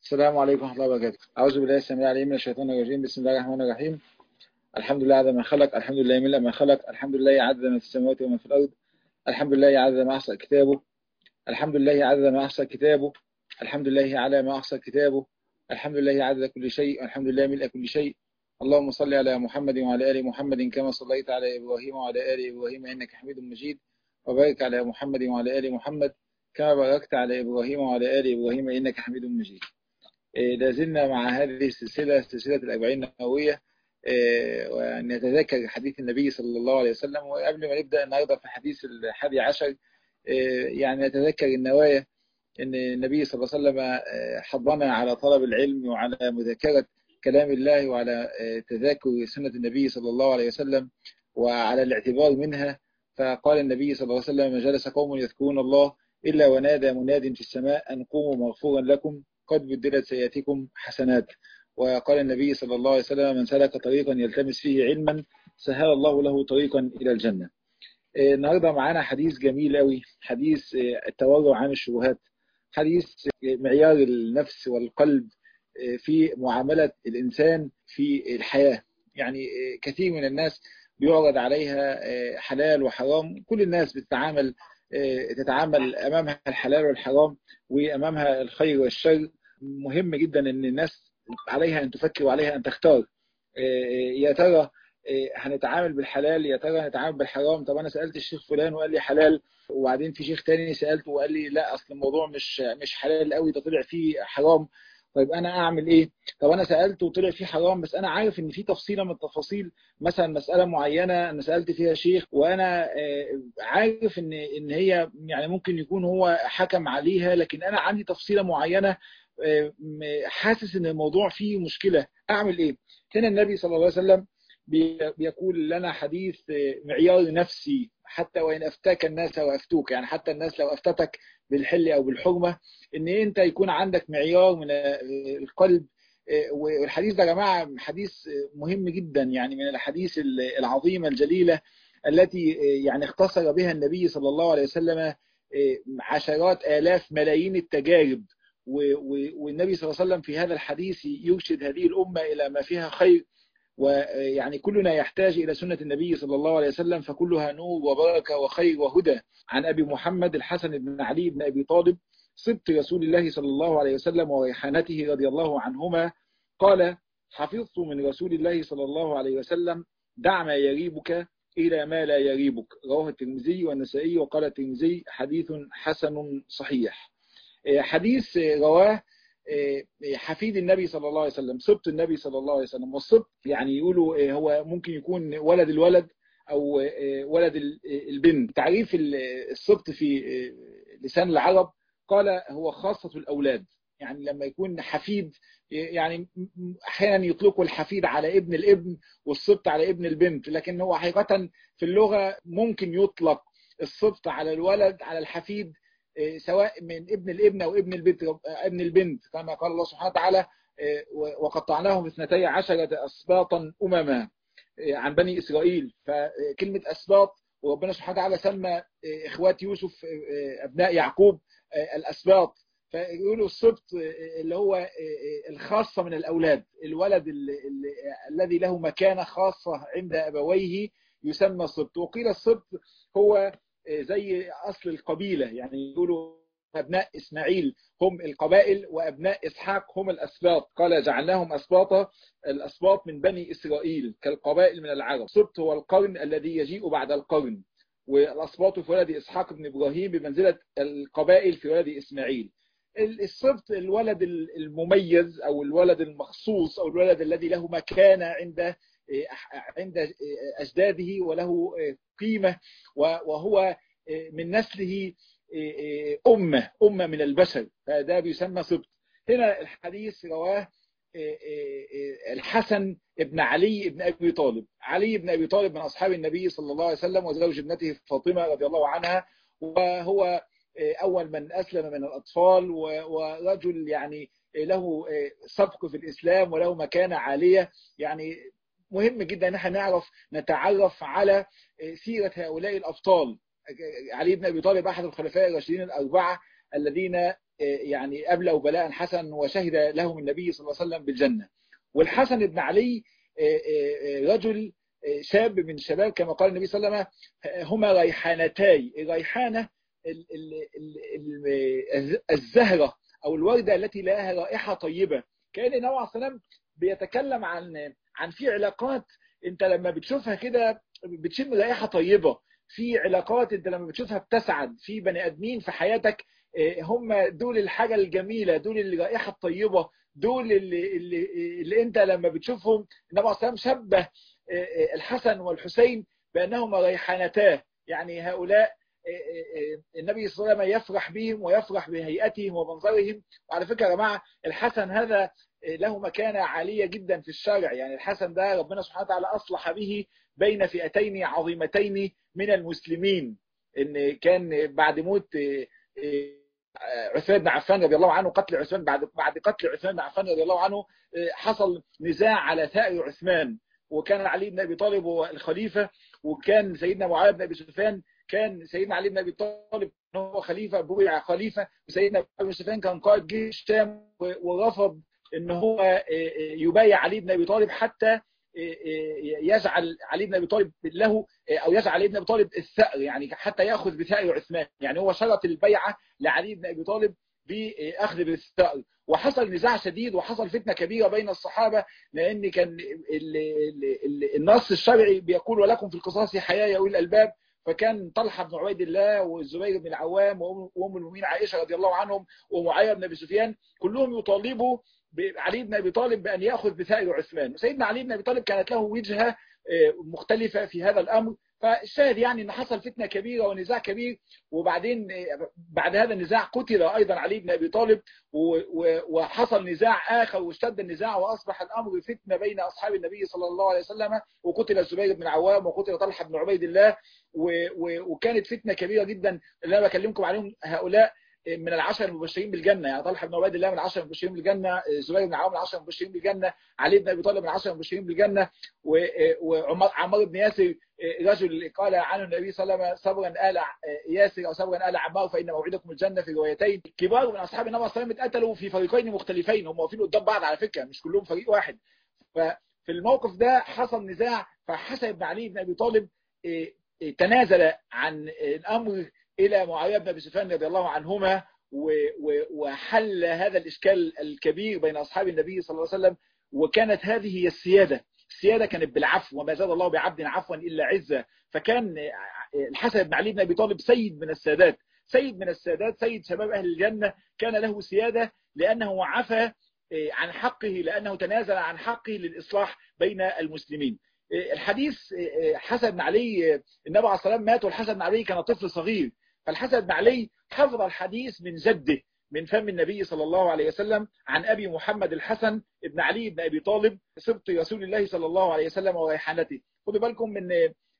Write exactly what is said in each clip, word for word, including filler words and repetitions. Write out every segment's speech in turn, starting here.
السلام عليكم ورحمة الله وبركاته. أعوذ بالله السميع العليم من الشيطان الرجيم. بسم الله الرحمن الرحيم. الحمد لله عدد ما خلق، الحمد لله ملء ما خلق، الحمد لله عدد ما في السماوات وما في الأرض، الحمد لله عدد ما أحصى كتابه، الحمد لله عدد ما أحصى كتابه، الحمد لله على ما أحصى كتابه، الحمد لله عدد كل شيء، الحمد لله ملء كل شيء. اللهم صل على محمد وعلى آل محمد كما صليت على إبراهيم وعلى آل إبراهيم إنك حميد مجيد، وبارك على محمد وعلى آل محمد كما باركت على إبراهيم وعلى آل إبراهيم إنك حميد مجيد. لازلنا مع هذه السلسلة، سلسلة الأربعين النووية، ونتذكر حديث النبي صلى الله عليه وسلم. وقبل ما نبدأ النهاردة في حديث الحادي عشر، يعني نتذكر النوايا أن النبي صلى الله عليه وسلم حضنا على طلب العلم وعلى مذاكرة كلام الله وعلى تذاكر سنة النبي صلى الله عليه وسلم وعلى الاعتبار منها. فقال النبي صلى الله عليه وسلم: ما جلس قوم يذكرون الله إلا ونادى مناد في السماء أن قوموا مغفورا لكم قد بدلت سيئاتكم حسنات. وقال النبي صلى الله عليه وسلم: من سلك طريقا يلتمس فيه علما سهل الله له طريقا إلى الجنة. النهاردة معانا حديث جميل قوي، حديث التورع عن الشبهات، حديث معيار النفس والقلب في معاملة الإنسان في الحياة. يعني كثير من الناس بيعرض عليها حلال وحرام، كل الناس بتتعامل تتعامل أمامها الحلال والحرام وأمامها الخير والشر. مهم جدا أن الناس عليها أن تفكر وعليها أن تختار. يا ترى هنتعامل بالحلال، يا ترى هنتعامل بالحرام؟ طب أنا سألت الشيخ فلان وقال لي حلال، وبعدين في شيخ تاني سألته وقال لي لا، أصل الموضوع مش مش حلال قوي، ده طلع فيه حرام. طيب أنا أعمل إيه؟ طب أنا سألته وطلع فيه حرام، بس أنا عارف إن في تفصيلة من التفاصيل، مثلا مسألة معينة أنا سألت فيها شيخ وأنا عارف إن إن هي يعني ممكن يكون هو حكم عليها، لكن أنا عندي تفصيلة معينة حاسس إن الموضوع فيه مشكلة، أعمل إيه؟ هنا النبي صلى الله عليه وسلم بيقول لنا حديث معيار نفسي: حتى وإن أفتاك الناس وأفتوك، يعني حتى الناس لو أفتتك بالحل أو بالحرمة، إن أنت يكون عندك معيار من القلب. والحديث ده يا جماعة حديث مهم جدا، يعني من الحديث العظيمة الجليلة التي يعني اختصر بها النبي صلى الله عليه وسلم عشرات آلاف ملايين التجارب. والنبي صلى الله عليه وسلم في هذا الحديث يرشد هذه الأمة إلى ما فيها خير. ويعني كلنا يحتاج إلى سنة النبي صلى الله عليه وسلم، فكلها نور وبركة وخير وهدى. عن أبي محمد الحسن بن علي بن أبي طالب سبط رسول الله صلى الله عليه وسلم وريحانته رضي الله عنهما قال: حفظت من رسول الله صلى الله عليه وسلم: دع ما يريبك إلى ما لا يريبك. رواه الترمذي والنسائي، وقال الترمذي: حديث حسن صحيح. حديث رواه حفيد النبي صلى الله عليه وسلم، سبط النبي صلى الله عليه وسلم. والسبط يعني يقولوا هو ممكن يكون ولد الولد أو ولد البنت. تعريف السبط في لسان العرب قال: هو خاصة الأولاد. يعني لما يكون حفيد، يعني أحيانا يطلقوا الحفيد على ابن الابن والسبط على ابن البنت، لكن هو حقيقة في اللغة ممكن يطلق السبط على الولد على الحفيد، سواء من ابن الابن او ابن البنت ابن البنت كما قال الله سبحانه وتعالى: وقطعناهم اثنتي عشرة اسباطا امما عن بني اسرائيل. فكلمه اسباط، وربنا سبحانه وتعالى سمى اخوات يوسف ابناء يعقوب الاسباط، فيقولوا السبط اللي هو الخاصه من الاولاد، الولد الذي له مكانه خاصه عند ابويه يسمى السبط. وقيل السبط هو زي أصل القبيلة، يعني يقولوا أبناء إسماعيل هم القبائل وأبناء إسحاق هم الأسباط، قال: جعلناهم أسباطا، الأسباط من بني إسرائيل كالقبائل من العرب. السبط هو القرن الذي يجيء بعد القرن، والأسباط في ولد إسحاق بن إبراهيم بمنزلة القبائل في ولد إسماعيل. السبط الولد المميز أو الولد المخصوص أو الولد الذي له مكانة عند عند أجداده وله قيمة، وهو من نسله أمة أمة من البشر، فده بيسمى سبط. هنا الحديث رواه الحسن ابن علي ابن أبي طالب. علي ابن أبي طالب من أصحاب النبي صلى الله عليه وسلم وزوج ابنته فاطمة رضي الله عنها، وهو أول من أسلم من الأطفال، ورجل يعني له سبق في الإسلام وله مكانة عالية. يعني مهم جدا ان احنا نعرف نتعرف على سيرة هؤلاء الأبطال. علي بن أبي طالب أحد الخلفاء الراشدين الأربعة الذين يعني أبلغ بلاء حسن وشهد لهم النبي صلى الله عليه وسلم بالجنة. والحسن بن علي رجل شاب من الشباب كما قال النبي صلى الله عليه وسلم هما ريحانتاي. الريحانة الزهرة أو الوردة التي لها رائحة طيبة. كان النبي عليه الصلاة والسلام بيتكلم عن عن في علاقات انت لما بتشوفها كده بتشم رائحة طيبة، في علاقات انت لما بتشوفها بتسعد، في بني ادمين في حياتك هم دول الحاجة الجميلة، دول الرائحة الطيبة، دول اللي, اللي, اللي انت لما بتشوفهم. النبي عليه الصلاة والسلام شبه الحسن والحسين بأنهما ريحانتاه، يعني هؤلاء النبي صلى الله عليه وسلم يفرح بهم ويفرح بهيئتهم ومنظرهم. وعلى فكرة يا جماعة الحسن هذا له مكانة عالية جدا في الشرع، يعني الحسن ده ربنا سبحانه وتعالى أصلح به بين فئتين عظيمتين من المسلمين. إن كان بعد موت عثمان بن عفان رضي الله عنه، قتل عثمان بعد بعد قتل عثمان بن عفان رضي الله عنه حصل نزاع على ثأر عثمان، وكان علي بن ابي طالب هو الخليفه، وكان سيدنا معاويه بن ابي سفيان كان سيدنا علي بن ابي طالب هو خليفه بويع خليفه، وسيدنا ابي سفيان كان قائد جيش الشام ورفض ان هو يبايع علي بن ابي طالب حتى يجعل علي بن ابي طالب له او يجعل علي بن ابي طالب الثأر، يعني حتى ياخذ بثأر عثمان، يعني هو شرط البيعه لعلي بن ابي طالب باخذ بالثأر. وحصل نزاع شديد وحصل فتنه كبيره بين الصحابه، لان كان النص الشرعي بيقول ولكم في القصاص حياه يا اولي الالباب، فكان طلحه بن عبيد الله والزبير بن العوام وام المؤمنين عائشه رضي الله عنهم ومعاويه بن ابي سفيان كلهم يطالبوا علي بن ابي طالب بان ياخذ بثأر عثمان. وسيدنا علي بن ابي طالب كانت له وجهه مختلفه في هذا الامر. فالشاهد يعني ان حصل فتنه كبيره ونزاع كبير، وبعدين بعد هذا النزاع قتل ايضا علي بن ابي طالب، وحصل نزاع اخر واشتد النزاع واصبح الامر فتنه بين اصحاب النبي صلى الله عليه وسلم، وقتل الزبير بن العوام وقتل طلحه بن عبيد الله، وكانت فتنه كبيره جدا اللي انا بكلمكم عليهم. هؤلاء من العشر المبشرين بالجنه، يعني طلحه بن عبيد الله من العشر المبشرين بالجنه، الزبير بن العوام من العشر المبشرين بالجنه، علي بن ابي طالب من العشر المبشرين بالجنه، وعمار بن ياسر رجل قال عنه النبي صلى الله عليه وسلم صبرا آل ياسر او صبرا آل عمار فان موعدكم الجنه في روايتين. كبار من اصحاب النبي صلى الله عليه وسلم اتقتلوا في فريقين مختلفين، هم واقفين قدام بعض على فكره مش كلهم فريق واحد. ففي الموقف ده حصل نزاع، فحسن بن علي بن ابي طالب تنازل عن الامر الى معاويه بن ابي سفيان رضي الله عنهما، وحل هذا الاشكال الكبير بين اصحاب النبي صلى الله عليه وسلم. وكانت هذه هي السياده، السياده كانت بالعفو، وما زاد الله بعبد عفوا الا عزه. فكان الحسن بن علي بن ابي طالب سيد من السادات، سيد من السادات، سيد شباب اهل الجنه، كان له سياده لانه عفى عن حقه، لانه تنازل عن حقه للاصلاح بين المسلمين. الحديث حسن بن علي النبي عليه الصلاه والسلام مات والحسن بن علي كان طفل صغير، فالحسن بن علي حفظ الحديث من جده من فم النبي صلى الله عليه وسلم عن أبي محمد الحسن ابن علي بن أبي طالب سبط رسول الله صلى الله عليه وسلم وريحانته. خدوا بالكم من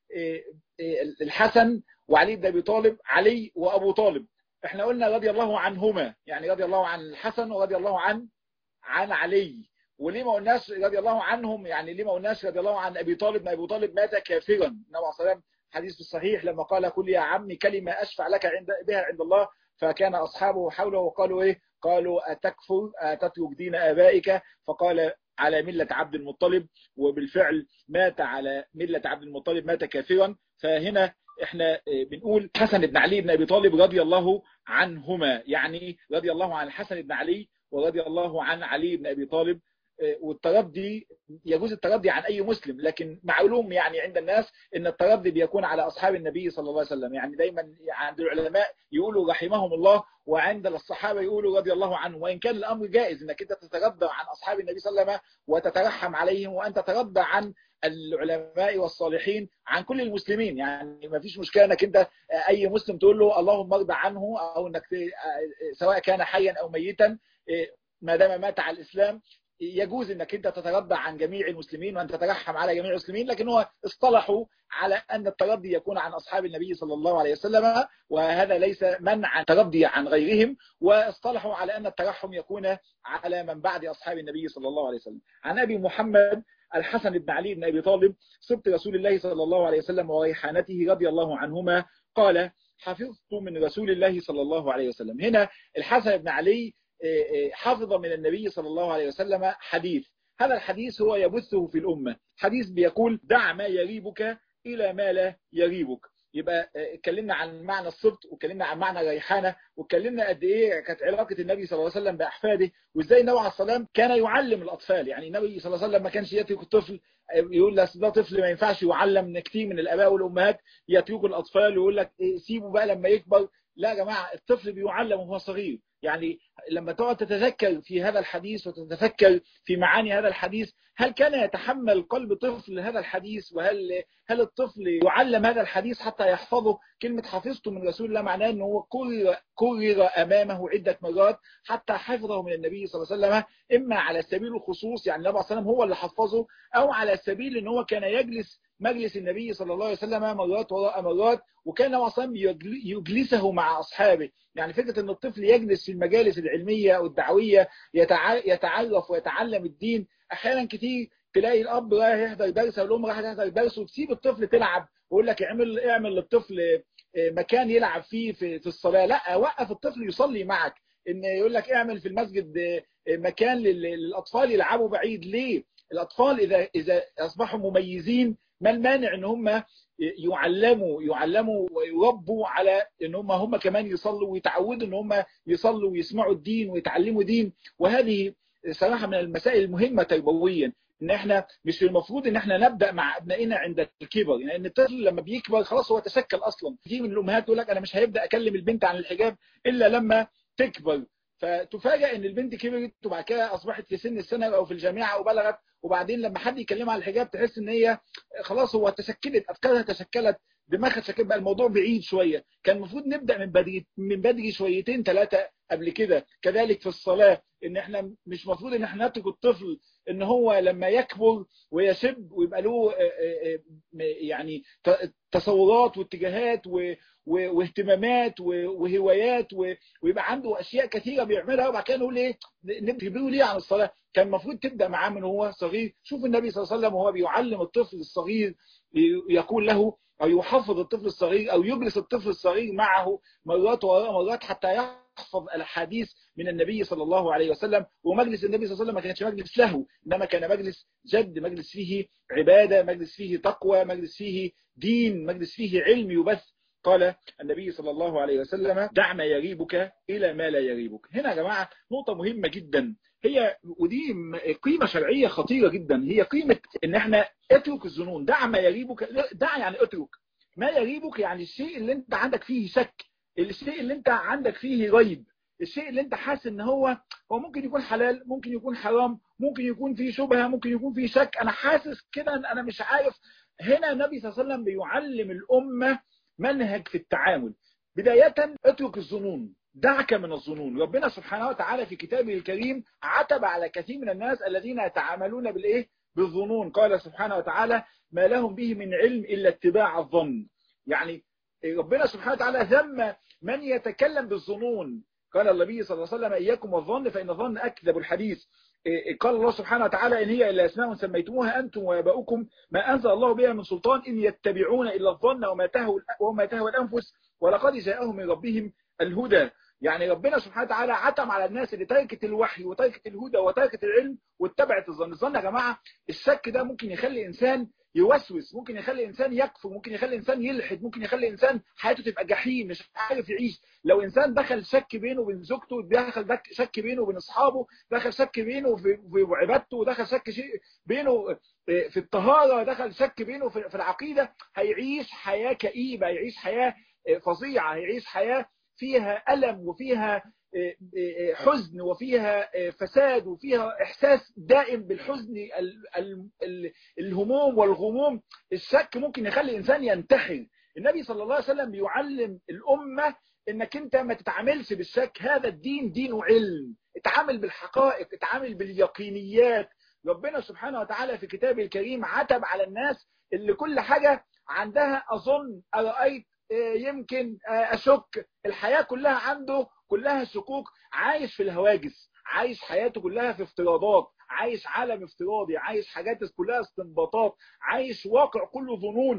الحسن وعلي بن أبي طالب، علي وأبو طالب، احنا قلنا رضي الله عنهما، يعني رضي الله عن الحسن ورضي الله عن عن علي. وليه ما قلناش رضي الله عنهم؟ يعني ليه ما قلناش رضي الله عن أبي طالب؟ ما أبو طالب مات كافرا، النبي عليه الصلاة والسلام حديث في الصحيح لما قال قل يا عمي كلمة أشفع لك عند بها عند الله، فكان أصحابه حوله وقالوا إيه؟ قالوا أتكفر أتترك دين آبائك؟ فقال على ملة عبد المطلب، وبالفعل مات على ملة عبد المطلب، مات كافرا. فهنا احنا بنقول حسن بن علي بن أبي طالب رضي الله عنهما، يعني رضي الله عن الحسن بن علي ورضي الله عن علي بن أبي طالب. والتردي يجوز التردي عن أي مسلم، لكن معلوم يعني عند الناس ان التردي بيكون على أصحاب النبي صلى الله عليه وسلم، يعني دايما عند العلماء يقولوا رحمهم الله، وعند الصحابة يقولوا رضي الله عنه. وإن كان الأمر جائز انك انت تتردى عن أصحاب النبي صلى الله عليه وسلم وتترحم عليهم، وأن تتردى عن العلماء والصالحين عن كل المسلمين، يعني ما فيش مشكلة انك انت اي مسلم تقول له اللهم ارضى عنه، او انك سواء كان حيا او ميتا ما دام مات على الإسلام يجوز انك انت تترضى عن جميع المسلمين وان تترحم على جميع المسلمين. لكن هو اصطلحوا على ان الترضي يكون عن اصحاب النبي صلى الله عليه وسلم، وهذا ليس منع الترضي عن غيرهم، واصطلحوا على ان الترحم يكون على من بعد اصحاب النبي صلى الله عليه وسلم. عن ابي محمد الحسن بن علي بن ابي طالب سبط رسول الله صلى الله عليه وسلم وريحانته رضي الله عنهما قال حفظت من رسول الله صلى الله عليه وسلم. هنا الحسن بن علي حفظ من النبي صلى الله عليه وسلم حديث، هذا الحديث هو يبثه في الأمة، حديث بيقول دع ما يريبك إلى ما لا يريبك. يبقى اتكلمنا عن معنى الصبت، واتكلمنا عن معنى الريحانه، واتكلمنا قد ايه كانت علاقه النبي صلى الله عليه وسلم باحفاده، وازاي النبي عليه الصلاه والسلام كان يعلم الاطفال. يعني النبي صلى الله عليه وسلم ما كانش يترك الطفل يقول له ده طفل ما ينفعش يعلم، من كتير من الاباء والامهات يتركوا الاطفال ويقول لك سيبه بقى لما يكبر. لا يا جماعه، الطفل بيعلم وهو صغير. يعني لما تقعد تتذكر في هذا الحديث وتتفكر في معاني هذا الحديث، هل كان يتحمل قلب طفل هذا الحديث؟ وهل هل الطفل يعلم هذا الحديث حتى يحفظه؟ كلمة حفظته من رسول الله معناه أنه هو كرر, كرر أمامه عدة مرات حتى حفظه من النبي صلى الله عليه وسلم، إما على سبيل الخصوص يعني النبي صلى الله عليه وسلم هو اللي حفظه، أو على سبيل أنه هو كان يجلس مجلس النبي صلى الله عليه وسلم مرات وراء مرات، وكان النبي صلى الله عليه وسلم يجلسه مع أصحابه. يعني فكرة أن الطفل يجلس في المجالس العلمية والدعوية يتعرف ويتعلم الدين. أحيانا كتير تلاقي الأب رايح يحضر درس والأم رايحة تحضر درس، وتسيب الطفل تلعب ويقول لك اعمل اعمل للطفل مكان يلعب فيه في في الصلاة. لا، وقف الطفل يصلي معك. إن يقول لك اعمل في المسجد مكان للأطفال يلعبوا بعيد. ليه؟ الأطفال إذا إذا أصبحوا مميزين، ما المانع إن هم يعلموا يعلموا ويربوا على ان هم هم كمان يصلوا، ويتعودوا ان هم يصلوا ويسمعوا الدين ويتعلموا دين. وهذه صراحه من المسائل المهمه تربويا، ان احنا مش المفروض ان احنا نبدا مع ابنائنا عند الكبر، لان يعني الطفل لما بيكبر خلاص هو تشكل اصلا. كتير من الامهات تقول لك انا مش هيبدا اكلم البنت عن الحجاب الا لما تكبر، فتفاجئ ان البنت كبرت وبعد كده اصبحت في سن السنه او في الجامعه او بلغت، وبعدين لما حد يكلمها عن الحجاب تحس ان هي خلاص هو تشكلت افكارها، تشكلت دماغها، تشكلت بقى الموضوع بعيد شويه. كان المفروض نبدا من بدري من بدري شويتين ثلاثه قبل كده. كذلك في الصلاه، ان احنا مش المفروض ان احنا نترك الطفل ان هو لما يكبر ويشب ويبقى له يعني تصورات واتجاهات واهتمامات وهوايات ويبقى عنده اشياء كثيره بيعملها، وبعد كده نقول ايه نبهره ليه عن الصلاه. كان المفروض تبدا معاه من هو صغير. شوف النبي صلى الله عليه وسلم وهو بيعلم الطفل الصغير يقول له او يحفظ الطفل الصغير او يجلس الطفل الصغير معه مرات وراء مرات حتى يحفظ الاحاديث من النبي صلى الله عليه وسلم. ومجلس النبي صلى الله عليه وسلم ما كانش مجلس له، انما كان مجلس جد، مجلس فيه عباده، مجلس فيه تقوى، مجلس فيه دين، مجلس فيه علم يبث. قال النبي صلى الله عليه وسلم دع ما يريبك إلى ما لا يريبك. هنا يا جماعة نقطة مهمة جدا، هي ودي قيمة شرعية خطيرة جدا، هي قيمة ان احنا اترك الظنون. دع ما يريبك، دع يعني اترك ما يريبك، يعني الشيء اللي انت عندك فيه شك، الشيء اللي انت عندك فيه ريب، الشيء اللي انت حاسس ان هو هو ممكن يكون حلال، ممكن يكون حرام، ممكن يكون فيه شبهة، ممكن يكون فيه شك، انا حاسس كده انا مش عارف. هنا النبي صلى الله عليه وسلم بيعلم الأمة منهج في التعامل. بداية اترك الظنون، دعك من الظنون. ربنا سبحانه وتعالى في كتابه الكريم عتب على كثير من الناس الذين يتعاملون بالايه بالظنون. قال سبحانه وتعالى ما لهم به من علم إلا اتباع الظن. يعني ربنا سبحانه وتعالى ذم من يتكلم بالظنون. قال النبي صلى الله عليه وسلم إياكم والظن فإن الظن أكذب الحديث. قال الله سبحانه وتعالى إن هي إلا أسماء سميتموها أنتم وآباؤكم ما أنزل الله بها من سلطان إن يتبعون إلا الظن وما تهوى وما تهوى الأنفس ولقد جاءهم من ربهم الهدى. يعني ربنا سبحانه وتعالى عتم على الناس اللي تركت الوحي وتركت الهدى وتركت العلم واتبعت الظن. الظن يا جماعة الشك ده ممكن يخلي إنسان يوسوس، ممكن يخلي إنسان يكفر، ممكن يخلي إنسان يلحد، ممكن يخلي إنسان حياته تبقى جحيم مش عارف يعيش. لو إنسان دخل شك بينه وبين زوجته، دخل شك بينه وبين أصحابه، دخل شك بينه في عبادته، ودخل شك بينه في الطهارة، دخل شك بينه في العقيدة، هيعيش حياة كئيبة، هيعيش حياة فظيعة، هيعيش حياة فيها ألم وفيها حزن وفيها فساد وفيها إحساس دائم بالحزن، الهموم والغموم. الشك ممكن يخلي إنسان ينتحر. النبي صلى الله عليه وسلم بيعلم الأمة إنك أنت ما تتعاملش بالشك، هذا الدين دين علم، اتعامل بالحقائق، اتعامل باليقينيات. ربنا سبحانه وتعالى في كتابه الكريم عتب على الناس اللي كل حاجة عندها أظن، أرأيت، يمكن، أشك، الحياة كلها عنده كلها شكوك، عايش في الهواجس، عايش حياته كلها في افتراضات، عايش عالم افتراضي، عايش حاجات كلها استنباطات، عايش واقع كله ظنون.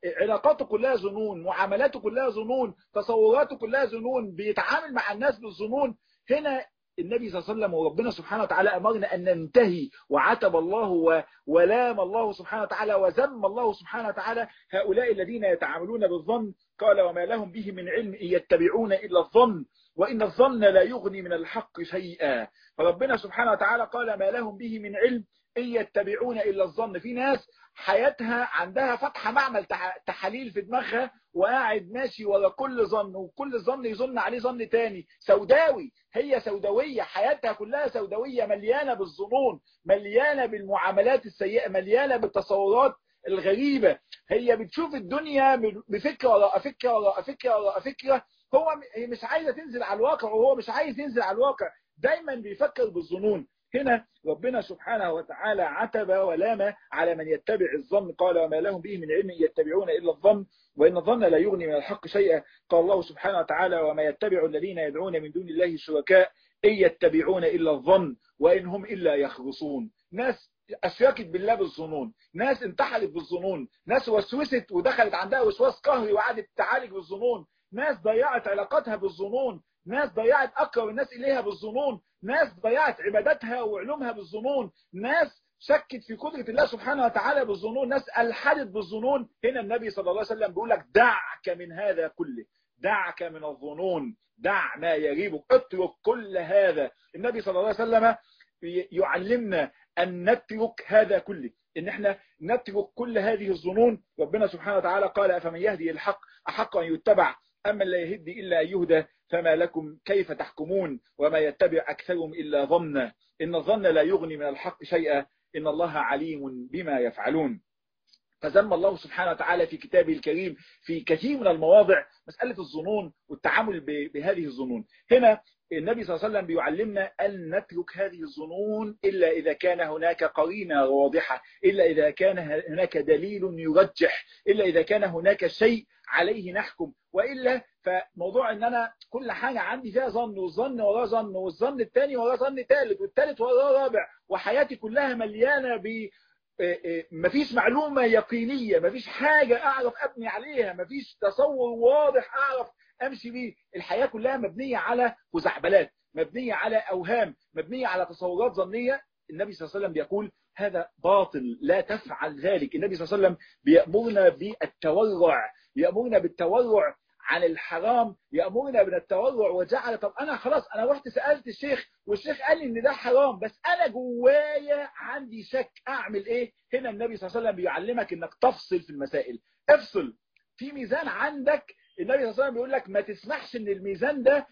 علاقاته كلها ظنون، معاملاته كلها ظنون، تصوراته كلها ظنون، بيتعامل مع الناس بالظنون. هنا النبي صلى الله عليه وسلم وربنا سبحانه وتعالى أمرنا أن ننتهي، وعتب الله ولام الله سبحانه وتعالى وذم الله سبحانه وتعالى هؤلاء الذين يتعاملون بالظن. قال وما لهم به من علم إن يتبعون إلا الظن وإن الظن لا يغني من الحق شيئا. فربنا سبحانه وتعالى قال ما لهم به من علم إن يتبعون إلا الظن. في ناس حياتها عندها فتحة معمل تحاليل في دماغها، وقاعد ماشي ورا كل ظن، وكل ظن يظن عليه ظن تاني. سوداوي، هي سوداوية، حياتها كلها سوداوية، مليانة بالظنون، مليانة بالمعاملات السيئة، مليانة بالتصورات الغريبة. هي بتشوف الدنيا بفكرة وراء فكرة وراء فكرة وراء فكرة. هو هي مش عايزة تنزل على الواقع، وهو مش عايز ينزل على الواقع، دايما بيفكر بالظنون. هنا ربنا سبحانه وتعالى عتب ولام على من يتبع الظن. قال وما لهم به من علم يتبعون إلا الظن وإن الظن لا يغني من الحق شيئا. قال الله سبحانه وتعالى وما يتبع الذين يدعون من دون الله شركاء إن يتبعون إلا الظن وإن هم إلا يخرصون. ناس أشركت بالله بالظنون، ناس انتحلت بالظنون، ناس وسوست ودخلت عندها وسواس قهري وقعدت تعالج بالظنون، ناس ضيعت علاقاتها بالظنون، ناس ضيعت أقرب الناس إليها بالظنون، ناس ضيعت عباداتها وعلومها بالظنون، ناس شكت في قدرة الله سبحانه وتعالى بالظنون، ناس ألحدت بالظنون. هنا النبي صلى الله عليه وسلم بيقول لك دعك من هذا كله، دعك من الظنون، دع ما يريبك، اترك كل هذا. النبي صلى الله عليه وسلم يعلمنا أن نترك هذا كله، إن احنا نترك كل هذه الظنون. ربنا سبحانه وتعالى قال أفمن يهدي الحق أحق أن يتبع أما لا يهدي إلا أن يهدى فما لكم كيف تحكمون وما يتبع أكثرهم إلا ظنا إن الظن لا يغني من الحق شيئا إن الله عليم بما يفعلون. فذم الله سبحانه وتعالى في كتابه الكريم في كثير من المواضع مسألة الظنون والتعامل بهذه الظنون. هنا النبي صلى الله عليه وسلم بيعلمنا أن نترك هذه الظنون إلا إذا كان هناك قرينة واضحة، إلا إذا كان هناك دليل يرجح، إلا إذا كان هناك شيء عليه نحكم. وإلا فموضوع أن أنا كل حاجة عندي فيها ظن، والظن وراه ظن، والظن الثاني وراه ظن ثالث، والثالث وراه رابع، وحياتي كلها مليانة ب مفيش معلومة يقينية، مفيش حاجة أعرف أبني عليها، مفيش تصور واضح أعرف أمشي بيه. الحياة كلها مبنية على خزعبلات، مبنية على أوهام، مبنية على تصورات ظنية. النبي صلى الله عليه وسلم بيقول هذا باطل، لا تفعل ذلك. النبي صلى الله عليه وسلم بيأمرنا بالتورع، يأمرنا بالتورع عن الحرام، يأمرنا بالتورع. وجعل طب أنا خلاص أنا رحت سألت الشيخ والشيخ قال لي إن ده حرام، بس أنا جوايا عندي شك، أعمل إيه؟ هنا النبي صلى الله عليه وسلم بيعلمك إنك تفصل في المسائل. افصل في ميزان عندك. النبي صلى الله عليه وسلم بيقول لك ما تسمحش إن الميزان ده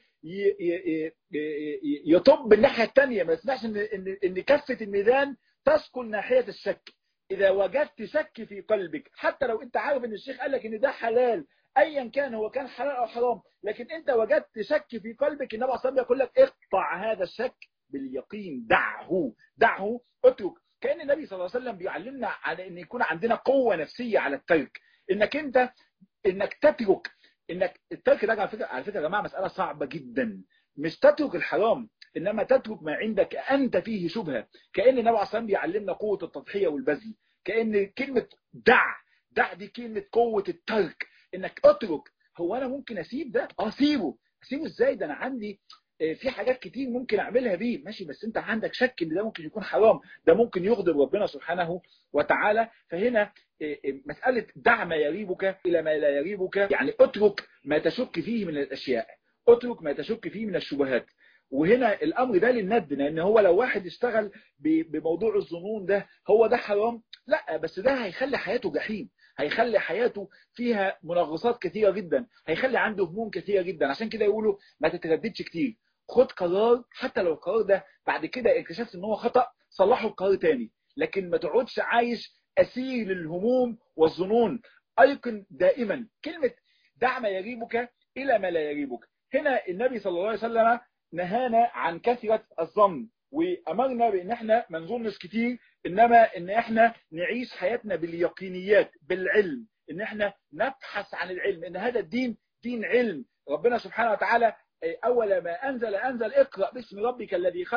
يطب الناحية الثانية، ما تسمحش إن إن إن كفة الميزان تسكن ناحية الشك. إذا وجدت شك في قلبك، حتى لو أنت عارف إن الشيخ قال لك إن ده حلال، ايا كان هو كان حلال او حرام، لكن انت وجدت شك في قلبك، النبي صلى الله عليه وسلم يقول لك اقطع هذا الشك باليقين، دعه دعه اترك. كأن النبي صلى الله عليه وسلم بيعلمنا على ان يكون عندنا قوة نفسية على الترك، انك انت انك تترك، انك الترك ده على فكرة على فكرة يا جماعة مسألة صعبة جدا. مش تترك الحرام، انما تترك ما عندك انت فيه شبهة. كأن النبي صلى الله عليه وسلم بيعلمنا قوة التضحية والبذل. كأن كلمة دع دع دي كلمة قوة الترك، انك اترك. هو انا ممكن اسيب ده؟ اه سيبه. اسيبه ازاي؟ ده انا عندي في حاجات كتير ممكن اعملها بيه، ماشي، بس انت عندك شك ان ده ممكن يكون حرام، ده ممكن يغضب ربنا سبحانه وتعالى. فهنا مسألة دع ما يريبك الى ما لا يريبك، يعني اترك ما تشك فيه من الاشياء، اترك ما تشك فيه من الشبهات. وهنا الامر ده للند، لان هو لو واحد اشتغل بموضوع الظنون ده هو ده حرام، لا، بس ده هيخلي حياته جحيم، هيخلي حياته فيها منغصات كثيرة جدا، هيخلي عنده هموم كثيرة جدا. عشان كده يقولوا ما تترددش كتير، خد قرار، حتى لو القرار ده بعد كده اكتشفت ان هو خطأ صلحه بقرار تاني، لكن ما تقعدش عايش اسير للهموم والظنون. ايقن دائما كلمة دع ما يريبك الى ما لا يريبك. هنا النبي صلى الله عليه وسلم نهانا عن كثرة الظن، وامرنا بان احنا ما نظنش كتير، انما ان احنا نعيش حياتنا باليقينيات، بالعلم، ان احنا نبحث عن العلم، ان هذا الدين دين علم. ربنا سبحانه وتعالى اول ما انزل انزل اقرأ باسم ربك الذي خلق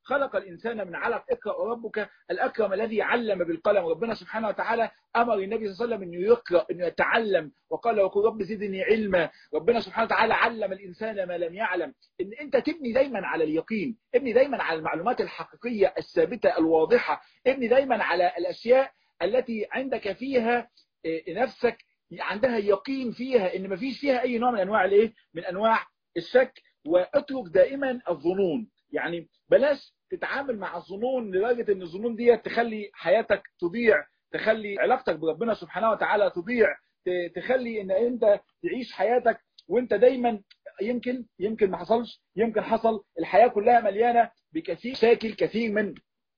خلق الإنسان من علق. اقرأ وربك الأكرم الذي علم بالقلم. ربنا سبحانه وتعالى أمر النبي صلى الله عليه وسلم أنه يقرأ، أنه يتعلم، وقال وقل رب زدني علما. ربنا سبحانه وتعالى علم الإنسان ما لم يعلم. إن أنت تبني دايما على اليقين، ابني دايما على المعلومات الحقيقية الثابتة الواضحة، ابني دايما على الأشياء التي عندك فيها نفسك عندها يقين فيها، ان مفيش فيها اي نوع من انواع الايه من انواع الشك. واترك دائما الظنون، يعني بلاش تتعامل مع الظنون لدرجه ان الظنون دي تخلي حياتك تضيع، تخلي علاقتك بربنا سبحانه وتعالى تضيع، تخلي ان انت تعيش حياتك وانت دايما يمكن يمكن ما حصلش، يمكن حصل. الحياه كلها مليانه بكثير مشاكل، كثير من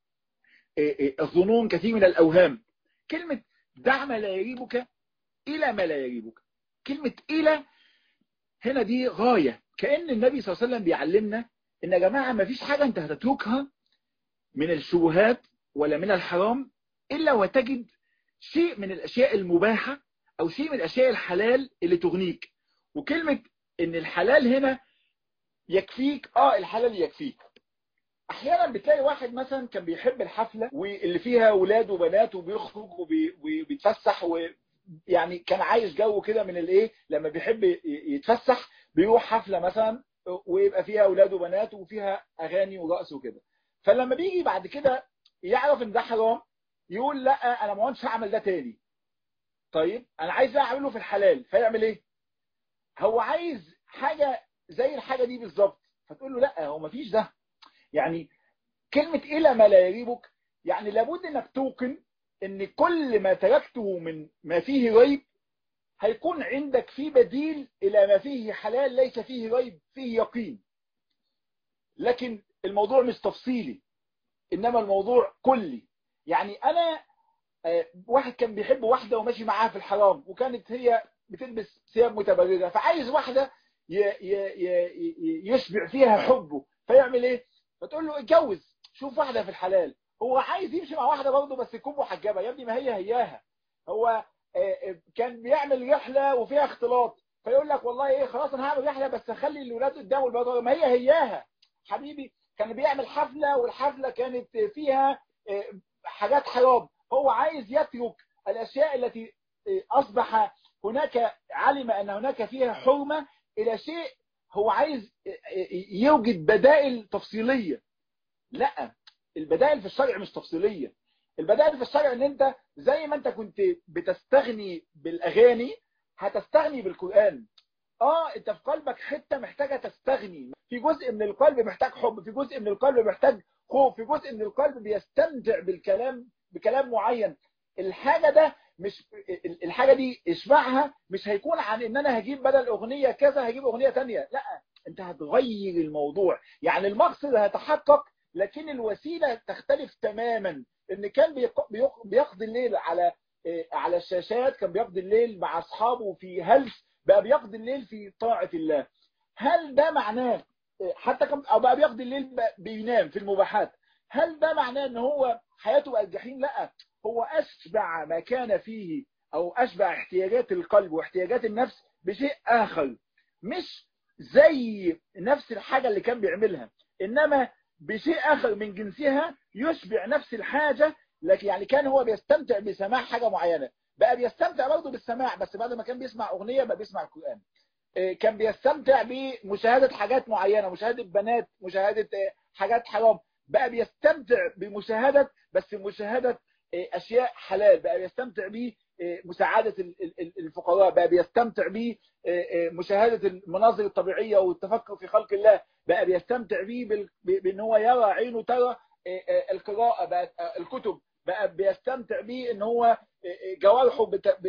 الظنون، كثير من الاوهام. كلمه دع ما لا يريبك إلى ما لا يريبك، كلمة إلى هنا دي غاية، كأن النبي صلى الله عليه وسلم بيعلمنا إن يا جماعة ما فيش حاجة أنت هتتركها من الشبهات ولا من الحرام إلا وتجد شيء من الأشياء المباحة أو شيء من الأشياء الحلال اللي تغنيك. وكلمة إن الحلال هنا يكفيك، آه الحلال يكفيك. أحيانا بتلاقي واحد مثلا كان بيحب الحفلة واللي فيها ولاد وبنات وبيخرج وبيتفسح و يعني كان عايش جو كده من الايه، لما بيحب يتفسح بيروح حفله مثلا ويبقى فيها اولاد وبنات وفيها اغاني ورقص وكده. فلما بيجي بعد كده يعرف ان ده حرام يقول لا انا ما عادش هعمل ده تاني. طيب انا عايز اعمله في الحلال، فيعمل ايه؟ هو عايز حاجه زي الحاجه دي بالظبط، فتقول له لا هو ما فيش ده. يعني كلمه الى ما لا يريبك يعني لابد انك توقن ان كل ما تركته من ما فيه ريب هيكون عندك فيه بديل الى ما فيه حلال ليس فيه ريب، فيه يقين. لكن الموضوع مش تفصيلي، انما الموضوع كلي. يعني انا واحد كان بيحب واحدة وماشي معاها في الحرام، وكانت هي بتلبس ثياب متبرجة، فعايز واحدة يشبع فيها حبه، فيعمل ايه؟ فتقول له اتجوز، شوف واحدة في الحلال. هو عايز يمشي مع واحدة برضه بس تكون محجبة. يا ابني ما هي هياها. هو كان بيعمل رحلة وفيها اختلاط، فيقول لك والله ايه خلاص انا هعمل رحلة بس اخلي الولاد قدام والبنات، ما هي هياها. حبيبي كان بيعمل حفلة والحفلة كانت فيها حاجات حرام، هو عايز يترك الاشياء التي اصبح هناك علم ان هناك فيها حرمة الى شيء هو عايز يوجد بدائل تفصيلية. لا، البدائل في الشرع مش تفصيلية. البدائل في الشرع ان انت زي ما انت كنت بتستغني بالاغاني هتستغني بالقرآن. اه انت في قلبك حتة محتاجة تستغني، في جزء من القلب محتاج حب، في جزء من القلب محتاج خوف، في جزء من القلب بيستمتع بالكلام بكلام معين. الحاجة ده مش الحاجة دي اشبعها مش هيكون عن ان انا هجيب بدل اغنية كذا هجيب اغنية تانية، لا انت هتغير الموضوع. يعني المقصد هيتحقق لكن الوسيلة تختلف تماما. ان كان بيقضي الليل على على الشاشات، كان بيقضي الليل مع اصحابه في هلس، بقى بيقضي الليل في طاعة الله. هل ده معناه حتى كم او بقى بيقضي الليل بينام في المباحات، هل ده معناه ان هو حياته بقت جحيم؟ لا، هو اشبع ما كان فيه او اشبع احتياجات القلب واحتياجات النفس بشيء اخر، مش زي نفس الحاجة اللي كان بيعملها، انما بشيء اخر من جنسها يشبع نفس الحاجة. لكن يعني كان هو بيستمتع بسماع حاجة معينة، بقى بيستمتع برضه بالسماع بس بعد ما كان بيسمع اغنية بقى بيسمع القرآن. كان بيستمتع بمشاهدة حاجات معينة، مشاهدة بنات، مشاهدة حاجات حرام، بقى بيستمتع بمشاهدة بس مشاهدة اشياء حلال، بقى بيستمتع بمساعدة الفقراء، بقى بيستمتع بمشاهدة المناظر الطبيعية والتفكر في خلق الله، بقى بيستمتع به بان هو يرى عينه ترى القراءة، بقى الكتب، بقى بيستمتع به ان هو جوارحه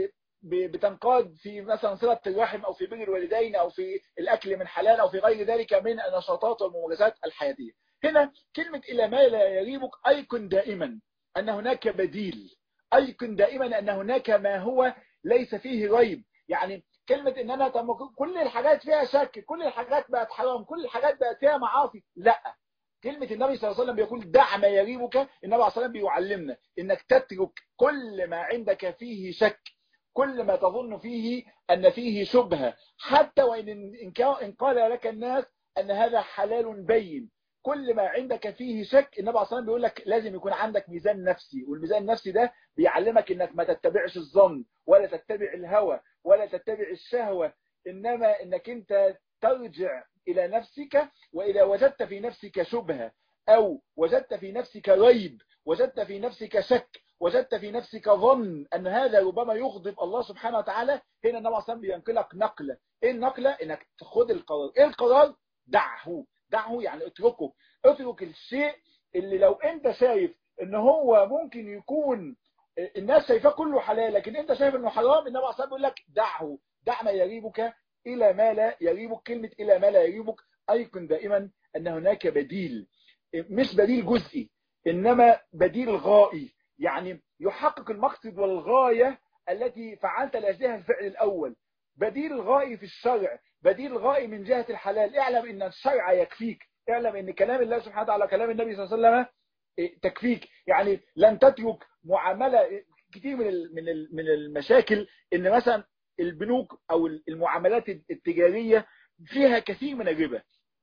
بتنقاد في مثلا صلة الرحم او في بر الوالدين او في الاكل من حلال او في غير ذلك من النشاطات والممارسات الحياتية. هنا كلمة الى ما لا يريبك ايكن دائما ان هناك بديل، ايكن دائما ان هناك ما هو ليس فيه ريب. يعني كلمة ان انا كل الحاجات فيها شك، كل الحاجات بقت حرام، كل الحاجات بقت فيها معاصي، لا. كلمة النبي صلى الله عليه وسلم بيقول دع ما يريبك، النبي صلى الله عليه وسلم بيعلمنا انك تترك كل ما عندك فيه شك، كل ما تظن فيه ان فيه شبهة، حتى وان ان قال لك الناس ان هذا حلال بين، كل ما عندك فيه شك النبي عليه الصلاة والسلام بيقول لك لازم يكون عندك ميزان نفسي، والميزان النفسي ده بيعلمك انك ما تتبعش الظن ولا تتبع الهوى ولا تتبع الشهوة، انما انك انت ترجع الى نفسك، واذا وجدت في نفسك شبهة او وجدت في نفسك ريب، وجدت في نفسك شك، وجدت في نفسك ظن ان هذا ربما يغضب الله سبحانه وتعالى، هنا النبي عليه الصلاة والسلام بينقلك نقلة. ايه النقلة؟ انك تاخد القرار. ايه القرار؟ دعه. دعه يعني اتركه. اترك الشيء اللي لو انت شايف ان هو ممكن يكون الناس شايفاه كله حلال لكن انت شايف انه حرام، النبي عليه الصلاة والسلام بيقول لك دعه. دع ما يريبك الى ما لا يريبك. كلمة الى ما لا يريبك ايقن دائما ان هناك بديل، مش بديل جزئي انما بديل غائي، يعني يحقق المقصد والغاية التي فعلت لاجلها الفعل الاول. بديل غائي في الشرع، بديل غائي من جهة الحلال. اعلم ان الشرع يكفيك، اعلم ان كلام الله سبحانه وتعالى كلام النبي صلى الله عليه وسلم تكفيك. يعني لن تترك معاملة. كتير من من من المشاكل ان مثلا البنوك او المعاملات التجارية فيها كثير من الربا،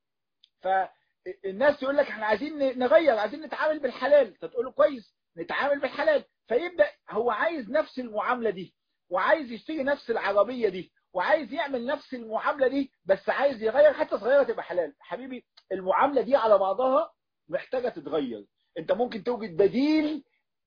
فالناس يقول لك احنا عايزين نغير، عايزين نتعامل بالحلال، فتقول له كويس نتعامل بالحلال، فيبدأ هو عايز نفس المعاملة دي وعايز يشتري نفس العربية دي وعايز يعمل نفس المعاملة دي، بس عايز يغير حتى صغيرة تبقى حلال. حبيبي المعاملة دي على بعضها محتاجة تتغير. انت ممكن توجد بديل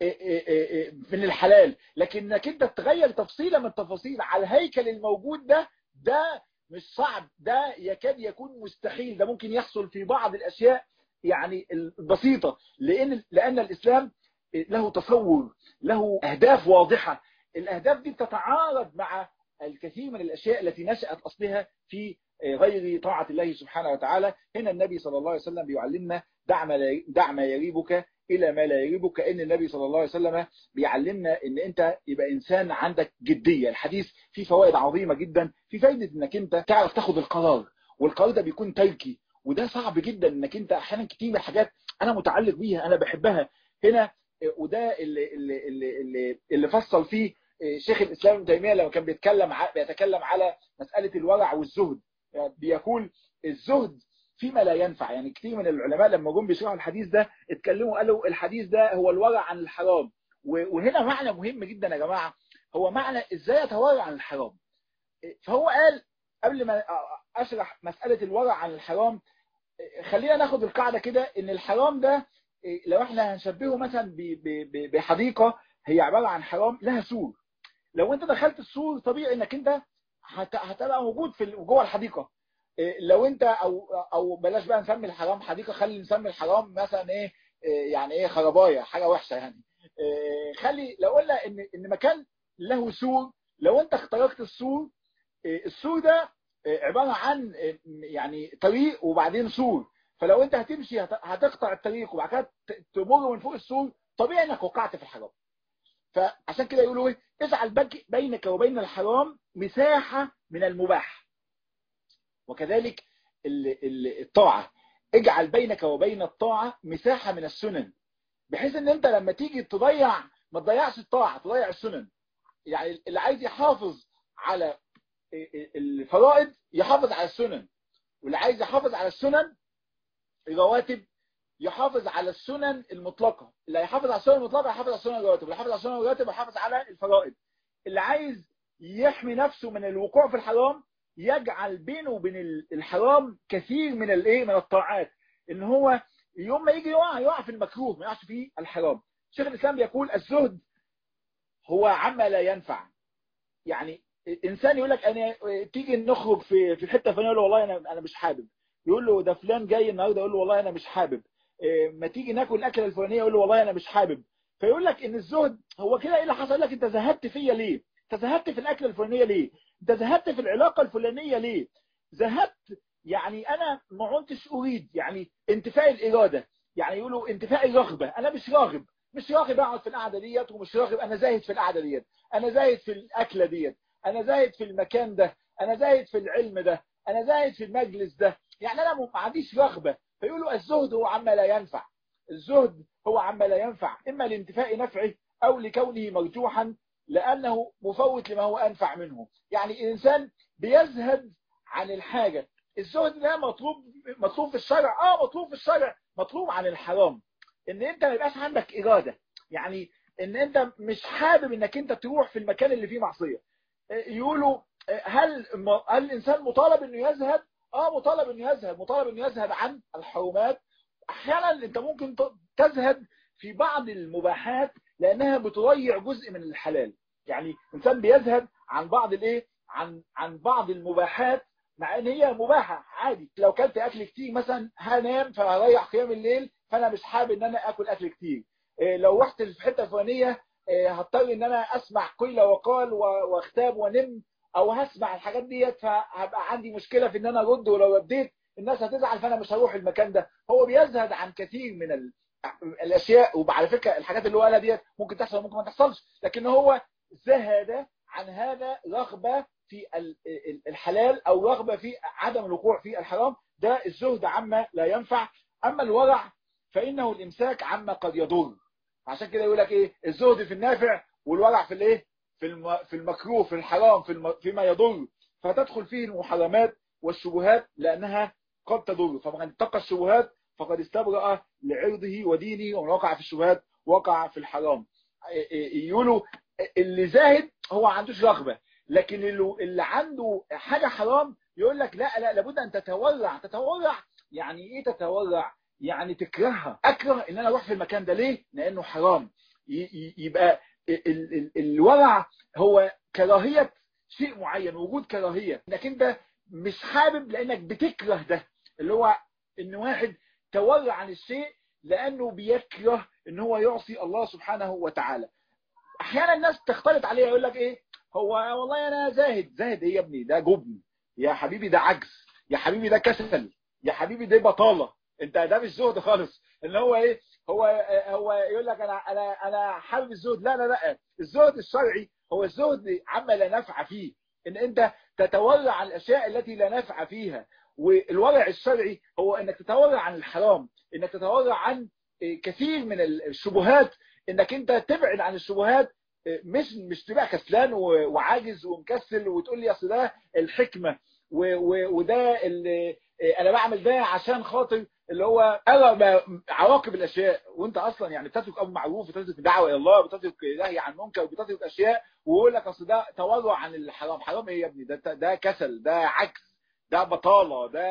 من الحلال، لكنك انت تغير تفصيلة من التفاصيل على الهيكل الموجود ده، ده مش صعب، ده يكاد يكون مستحيل. ده ممكن يحصل في بعض الاشياء يعني البسيطة، لان لان الاسلام له تصور، له اهداف واضحة. الاهداف دي تتعارض مع الكثير من الاشياء التي نشأت اصلها في غير طاعة الله سبحانه وتعالى. هنا النبي صلى الله عليه وسلم بيعلمنا دع ما دع ما يريبك الى ما لا يريبك. ان النبي صلى الله عليه وسلم بيعلمنا ان انت يبقى انسان عندك جدية. الحديث فيه فوائد عظيمة جدا، في فايدة انك انت تعرف تاخد القرار، والقرار ده بيكون تركي، وده صعب جدا انك انت احيانا كتير من الحاجات انا متعلق بيها انا بحبها هنا. وده اللي اللي اللي اللي, اللي فصل فيه شيخ الاسلام ابن تيمية لما كان بيتكلم بيتكلم على مسألة الورع والزهد. يعني بيقول الزهد فيما لا ينفع. يعني كتير من العلماء لما جم بيشرحوا الحديث ده اتكلموا قالوا الحديث ده هو الورع عن الحرام. وهنا معنى مهم جدا يا جماعة، هو معنى ازاي اتورع عن الحرام. فهو قال قبل ما اشرح مسألة الورع عن الحرام، خلينا ناخد القاعدة كده ان الحرام ده لو احنا هنشبهه مثلا بحديقة هي عبارة عن حرام لها سور. لو انت دخلت السور طبيعي انك انت هتبقى موجود في جوه الحديقة. لو انت او او بلاش بقى نسمي الحرام حديقة، خلي نسمي الحرام مثلا ايه، يعني ايه، خرابايه، حاجة وحشة يعني. خلي لو قلنا ان ان مكان له سور، لو انت اخترقت السور، السور ده عبارة عن يعني طريق وبعدين سور، فلو انت هتمشي هتقطع الطريق وبعد كده تمر من فوق السور، طبيعي انك وقعت في الحرام. فعشان كده يقولوا ايه، اجعل بينك وبين الحرام مساحة من المباح. وكذلك الطاعة، اجعل بينك وبين الطاعة مساحة من السنن، بحيث ان انت لما تيجي تضيع ما تضيعش الطاعة، تضيع السنن. يعني اللي عايز يحافظ على الفرائض يحافظ على السنن، واللي عايز يحافظ على السنن الرواتب يحافظ على السنن المطلقة. اللي هيحافظ على السنن المطلقة يحافظ على السنن الرواتب، اللي يحافظ على السنن الرواتب يحافظ على الفرائض. اللي عايز يحمي نفسه من الوقوع في الحرام يجعل بينه وبين الحرام كثير من الايه، من الطاعات، ان هو يوم ما يجي يقع يقع في المكروه، ما يقعش في الحرام. شيخ الاسلام بيقول الزهد هو عما لا ينفع. يعني انسان يقول لك انا تيجي نخرج في في حته فلانيه، يقول له والله انا انا مش حابب. يقول له ده فلان جاي النهارده، يقول له والله انا مش حابب. ما تيجي ناكل الاكله الفلانيه، يقول له والله انا مش حابب. فيقول لك ان الزهد هو كده. ايه اللي حصل لك؟ انت زهدت فيا ليه؟ انت زهدت في الاكله الفلانيه ليه؟ انت زهدت في العلاقه الفلانيه ليه؟ زهدت يعني انا ما كنتش اريد، يعني انتفاء الاراده، يعني يقولوا انتفاء الرغبه. انا مش راغب، مش راغب اقعد في القعده ديت، ومش راغب، انا زاهد في القعده ديت، انا زاهد في الاكله ديت، انا زاهد في المكان ده، انا زاهد في العلم ده، انا زاهد في المجلس ده، يعني انا ما عنديش رغبه. فيقولوا الزهد هو عما لا ينفع. الزهد هو عما لا ينفع، اما لانتفاء نفعه او لكونه مرجوحا لانه مفوت لما هو انفع منه. يعني الانسان بيزهد عن الحاجه الزهد ده مطلوب مطلوب في الشرع، اه مطلوب في الشرع، مطلوب عن الحرام. ان انت ما يبقاش عندك اراده، يعني ان انت مش حابب انك انت تروح في المكان اللي فيه معصيه. يقولوا هل هل الانسان مطالب انه يزهد؟ اه مطالب انه يزهد، مطالب انه يزهد عن الحرمات. احيانا انت ممكن تزهد في بعض المباحات لانها بتضيع جزء من الحلال. يعني انسان بيزهد عن بعض الايه، عن عن بعض المباحات مع ان هي مباحه عادي. لو كلت اكل كتير مثلا هنام فهريح قيام الليل، فانا مش حابب ان انا اكل اكل كتير. إيه لو رحت في حته فلانيه إيه هضطر ان انا اسمع قيل وقال واختاب ونم، او هسمع الحاجات ديت فهبقى عندي مشكله في ان انا ارد، ولو رديت الناس هتزعل فانا مش هروح المكان ده. هو بيزهد عن كثير من ال... الاشياء. وعلى فكره الحاجات اللي هو قالها ديت ممكن تحصل ممكن ما تحصلش، لكن هو زهد عن هذا رغبه في الحلال او رغبه في عدم الوقوع في الحرام. ده الزهد عما لا ينفع. اما الورع فانه الامساك عما قد يضر. عشان كده يقول لك ايه، الزهد في النافع والورع في الايه، في الم... في المكروه، في الحرام، في الم... فيما يضر. فتدخل فيه المحرمات والشبهات لانها قد تضر. فمن اتقى الشبهات فقد استبرأ لعرضه ودينه، ومن وقع في الشبهات وقع في الحرام. يقولوا اللي زاهد هو ما عندوش رغبه، لكن اللي عنده حاجه حرام يقول لك لا لا لابد ان تتورع. تتورع يعني ايه تتورع؟ يعني تكرهها. اكره ان انا اروح في المكان ده ليه؟ لانه حرام. يبقى الورع هو كراهيه شيء معين، وجود كراهيه انك انت مش حابب لانك بتكره ده. اللي هو ان واحد تورع عن الشيء لانه بيكره ان هو يعصي الله سبحانه وتعالى. احيانا الناس تختلط عليه يقول لك ايه، هو والله انا زاهد. زاهد ايه يا ابني؟ ده جبن يا حبيبي، ده عجز يا حبيبي، ده كسل يا حبيبي، ده بطاله. انت ده مش زهد خالص. ان هو ايه، هو هو يقول لك انا انا انا حابب الزهد. لا لا لا، الزهد الشرعي هو الزهد عما لا نفع فيه، ان انت تتورع عن الاشياء التي لا نفع فيها. والورع الشرعي هو انك تتورع عن الحرام، انك تتورع عن كثير من الشبهات، انك انت تبعد عن الشبهات. مش مش تبقى كسلان وعاجز ومكسل وتقول لي اصل ده الحكمه وده اللي انا بعمل ده عشان خاطر اللي هو ارى عواقب الاشياء، وانت اصلا يعني بتترك امر معروف، بتترك دعوه الى الله، بتترك نهي عن منكر، بتترك اشياء، ويقول لك اصل ده تورع عن الحرام. حرام ايه يا ابني؟ ده ده كسل، ده عجز، ده بطاله، ده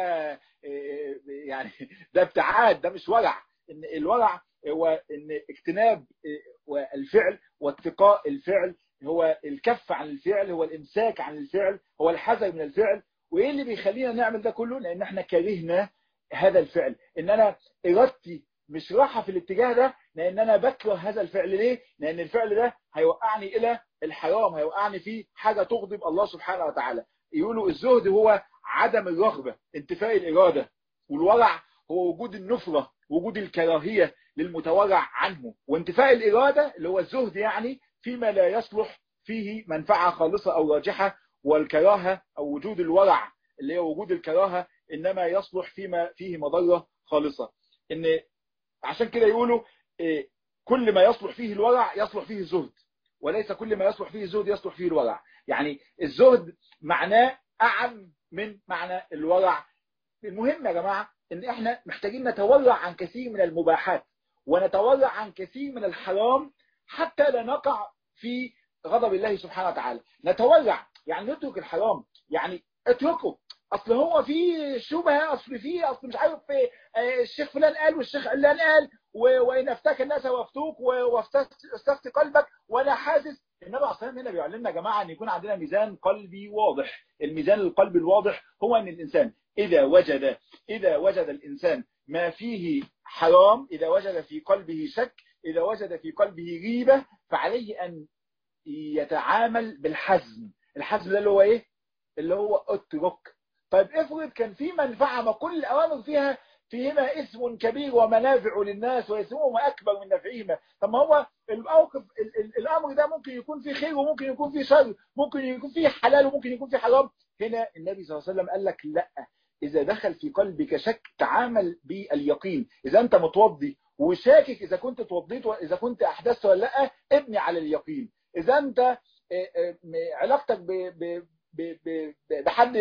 يعني ده ابتعاد، ده مش ورع. ان الورع هو ان اجتناب والفعل واتقاء الفعل، هو الكف عن الفعل، هو الامساك عن الفعل، هو الحذر من الفعل. وايه اللي بيخلينا نعمل ده كله؟ لان احنا كرهنا هذا الفعل، ان انا ارادتي مش رايحه في الاتجاه ده، لان انا بكره هذا الفعل. ليه؟ لان الفعل ده هيوقعني الى الحرام، هيوقعني في حاجه تغضب الله سبحانه وتعالى. يقولوا الزهد هو عدم الرغبه، انتفاء الاراده. والورع هو وجود النفره، وجود الكراهيه للمتورع عنه، وانتفاء الإرادة اللي هو الزهد يعني فيما لا يصلح فيه منفعة خالصة أو راجحة. والكراهة أو وجود الورع اللي هو وجود الكراهة إنما يصلح فيما فيه مضرة خالصة. إن عشان كده يقولوا إيه، كل ما يصلح فيه الورع يصلح فيه الزهد، وليس كل ما يصلح فيه الزهد يصلح فيه الورع. يعني الزهد معناه أعم من معنى الورع. المهم يا جماعة إن إحنا محتاجين نتورع عن كثير من المباحات، ونتورع عن كثير من الحرام حتى لا نقع في غضب الله سبحانه وتعالى. نتورع يعني نترك الحرام، يعني اتركه. اصل هو في شبهه، اصل في اصل مش عارف الشيخ فلان قال والشيخ علان قال، وان افتاك الناس وافتوك واستفتي قلبك. وانا حاسس النبي عليه الصلاه والسلام هنا بيعلمنا يا جماعه ان يكون عندنا ميزان قلبي واضح. الميزان القلبي الواضح هو ان الانسان اذا وجد اذا وجد الانسان ما فيه حرام، إذا وجد في قلبه شك، إذا وجد في قلبه غيبة، فعليه أن يتعامل بالحزم. الحزم ده اللي هو إيه؟ اللي هو اترك. طيب افرض كان في منفعة، ما كل الأوامر فيها فيهما اسم كبير ومنافع للناس واسمهما أكبر من نفعهما. طب ما هو الموقف الأمر ده ممكن يكون فيه خير وممكن يكون فيه شر، ممكن يكون فيه حلال وممكن يكون فيه حرام. هنا النبي صلى الله عليه وسلم قال لك لا، إذا دخل في قلبك شك تعامل باليقين. إذا أنت متوضي وشاكك إذا كنت توضيت وإذا كنت أحدثت ولا لا، ابني على اليقين. إذا أنت علاقتك بحد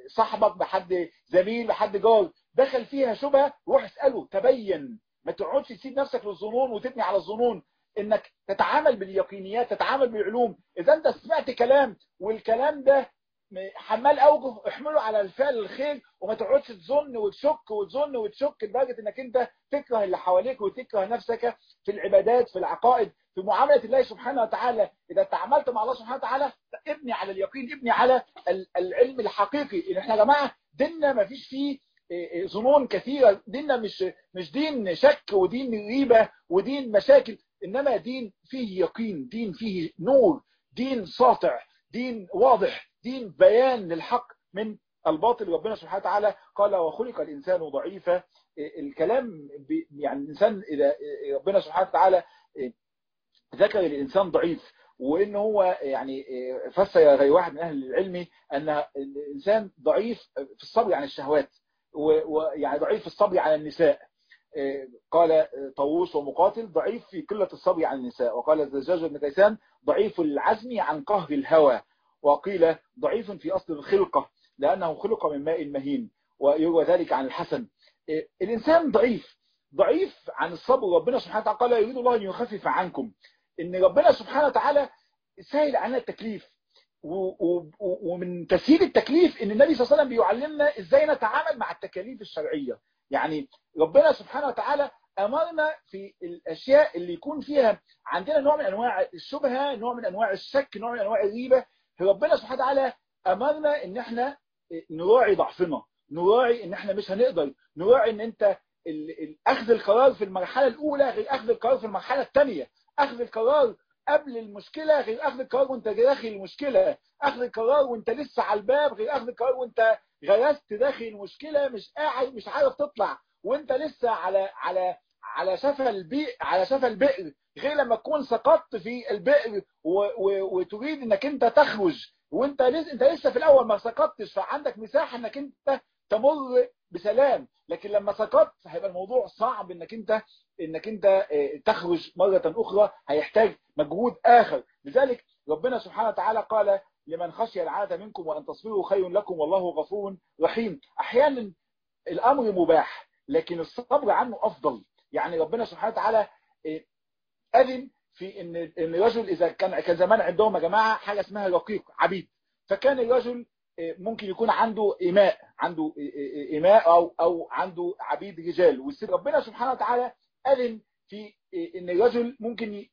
صاحبك، بحد زميل، بحد جار دخل فيها شبهه، روح اساله تبين. ما تقعدش تسيب نفسك للظنون وتبني على الظنون، انك تتعامل باليقينيات، تتعامل بالعلوم. اذا انت سمعت كلام والكلام ده حمال اوجه، احمله على الفعل الخير، وما تقعدش تظن وتشك وتظن وتشك لدرجه انك انت تكره اللي حواليك وتكره نفسك في العبادات، في العقائد، في معامله الله سبحانه وتعالى. اذا تعاملت مع الله سبحانه وتعالى ابني على اليقين، ابني على العلم الحقيقي. ان احنا يا جماعه ديننا ما فيش فيه ظنون كثيره، ديننا مش مش دين شك ودين ريبه ودين مشاكل، انما دين فيه يقين، دين فيه نور، دين ساطع، دين واضح، دين بيان للحق من الباطل. ربنا سبحانه وتعالى قال وخلق الانسان ضعيفا. الكلام يعني الانسان، اذا ربنا سبحانه وتعالى ذكر الانسان ضعيف، وان هو يعني فسر غير واحد من اهل العلم ان الانسان ضعيف في الصبر عن الشهوات، ويعني ضعيف في الصبر على النساء. قال طاووس ومقاتل ضعيف في قلة الصبر عن النساء. وقال الزجاج بن كيسان ضعيف العزم عن قهر الهوى. وقيل ضعيف في أصل الخلقة لأنه خلق من ماء مهين. ويروى ذلك عن الحسن. الإنسان ضعيف ضعيف عن الصبر. ربنا سبحانه وتعالى قال يريد الله أن يخفف عنكم. إن ربنا سبحانه وتعالى سهل عنا التكليف، ومن تسهيل التكليف ان النبي صلى الله عليه وسلم بيعلمنا ازاي نتعامل مع التكاليف الشرعيه. يعني ربنا سبحانه وتعالى امرنا في الاشياء اللي يكون فيها عندنا نوع من انواع الشبهه، نوع من انواع الشك، نوع من انواع الريبه. ربنا سبحانه وتعالى امرنا ان احنا نراعي ضعفنا، نراعي ان احنا مش هنقدر، نراعي ان انت اخذ القرار في المرحله الاولى غير اخذ القرار في المرحله الثانيه. اخذ القرار قبل المشكلة غير أخذ القرار وانت داخل المشكلة. أخذ القرار وانت لسه على الباب غير أخذ القرار وانت غرست داخل المشكلة، مش قاعد مش عارف تطلع، وانت لسه على على على شفا البئر، على شفا البئر، غير لما تكون سقطت في البئر و... و... وتريد انك انت تخرج وانت لسه انت لسه في الاول ما سقطتش، فعندك مساحة انك انت تمر بسلام. لكن لما سقطت هيبقى الموضوع صعب انك انت انك انت تخرج مرة اخرى، هيحتاج مجهود اخر. لذلك ربنا سبحانه وتعالى قال لمن خشي العنة منكم وان تصبروا خير لكم والله غفور رحيم. احيانا الامر مباح لكن الصبر عنه افضل. يعني ربنا سبحانه وتعالى اذن في ان ان الرجل اذا كان كان زمان عندهم يا جماعه حاجه اسمها رقيق عبيد، فكان الرجل ممكن يكون عنده إماء، عنده إماء أو أو عنده عبيد رجال. ربنا سبحانه وتعالى أذن في إن الرجل ممكن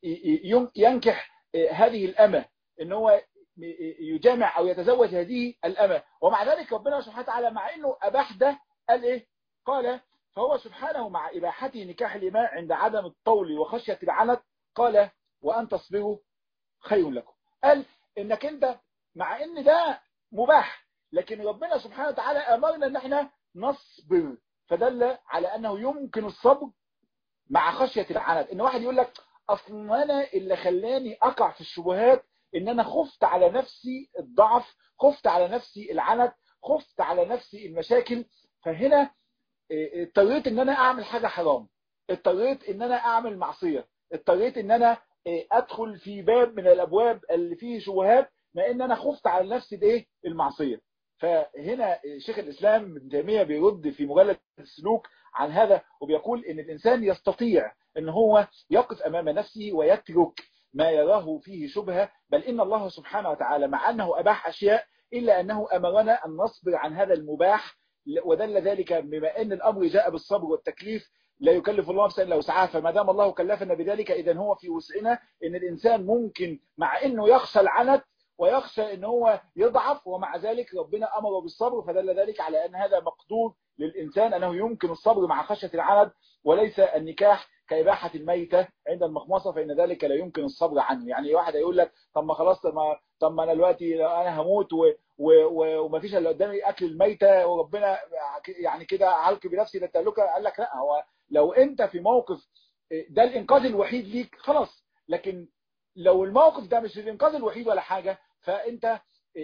ينكح هذه الأمة، إن هو يجامع أو يتزوج هذه الأمة. ومع ذلك ربنا سبحانه وتعالى مع إنه أباح ده قال إيه؟ قال فهو سبحانه مع إباحته نكاح الإماء عند عدم الطول وخشية العنت قال وأن تصبروا خير لكم. قال إنك أنت مع إن ده مباح لكن ربنا سبحانه وتعالى أمرنا ان احنا نصبر، فدل على انه يمكن الصبر مع خشية العنت. ان واحد يقول لك اصل انا اللي خلاني اقع في الشبهات ان انا خفت على نفسي الضعف، خفت على نفسي العنت، خفت على نفسي المشاكل، فهنا اضطريت ان انا اعمل حاجة حرام، اضطريت ان انا اعمل معصية، اضطريت ان انا ادخل في باب من الابواب اللي فيه شبهات ما ان انا خفت على نفسي بايه المعصيه. فهنا شيخ الاسلام ابن تيميه بيرد في مجلد السلوك عن هذا وبيقول ان الانسان يستطيع ان هو يقف امام نفسه ويترك ما يراه فيه شبهه، بل ان الله سبحانه وتعالى مع انه اباح اشياء الا انه امرنا ان نصبر عن هذا المباح. ودل ذلك بما ان الامر جاء بالصبر والتكليف، لا يكلف الله نفسا الا وسعها، فما دام الله كلفنا بذلك اذا هو في وسعنا ان الانسان ممكن مع انه يخشى العنت ويخشى ان هو يضعف ومع ذلك ربنا امره بالصبر، فدل ذلك على ان هذا مقدور للانسان انه يمكن الصبر مع خشيه العنت وليس النكاح كاباحه الميته عند المخمصه فان ذلك لا يمكن الصبر عنه. يعني واحد يقول لك طب ما خلاص طب ما طب ما انا دلوقتي انا هموت و وما فيش الا قدامي اكل الميته وربنا يعني كده علق بنفسي للتهلكه. قال لك لا، هو لو انت في موقف ده الانقاذ الوحيد ليك خلاص، لكن لو الموقف ده مش الانقاذ الوحيد ولا حاجه فانت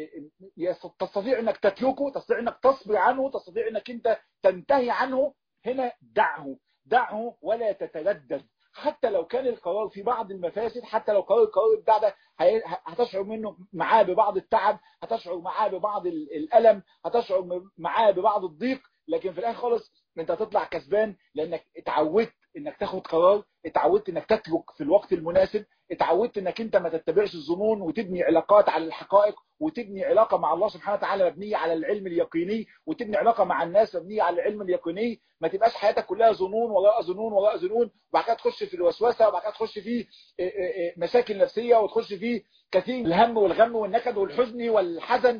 تستطيع انك تتركه، تستطيع انك تصبر عنه، تستطيع انك انت تنتهي عنه. هنا دعه دعه ولا تتردد. حتى لو كان القرار في بعض المفاسد، حتى لو قرار القرار بتاع ده هتشعر منه معاه ببعض التعب، هتشعر معاه ببعض الألم، هتشعر معاه ببعض الضيق، لكن في الاخر خالص انت هتطلع كسبان، لانك اتعودت انك تاخد قرار، اتعودت انك تترك في الوقت المناسب، اتعودت انك انت ما تتبعش الظنون وتبني علاقات على الحقائق، وتبني علاقة مع الله سبحانه وتعالى مبنية على العلم اليقيني، وتبني علاقة مع الناس مبنية على العلم اليقيني. ما تبقاش حياتك كلها ظنون وراء ظنون وراء ظنون، وبعد كده تخش في الوسوسة، وبعد كده تخش في مشاكل نفسية، وتخش في كثير من الهم والغم والنكد والحزن والحزن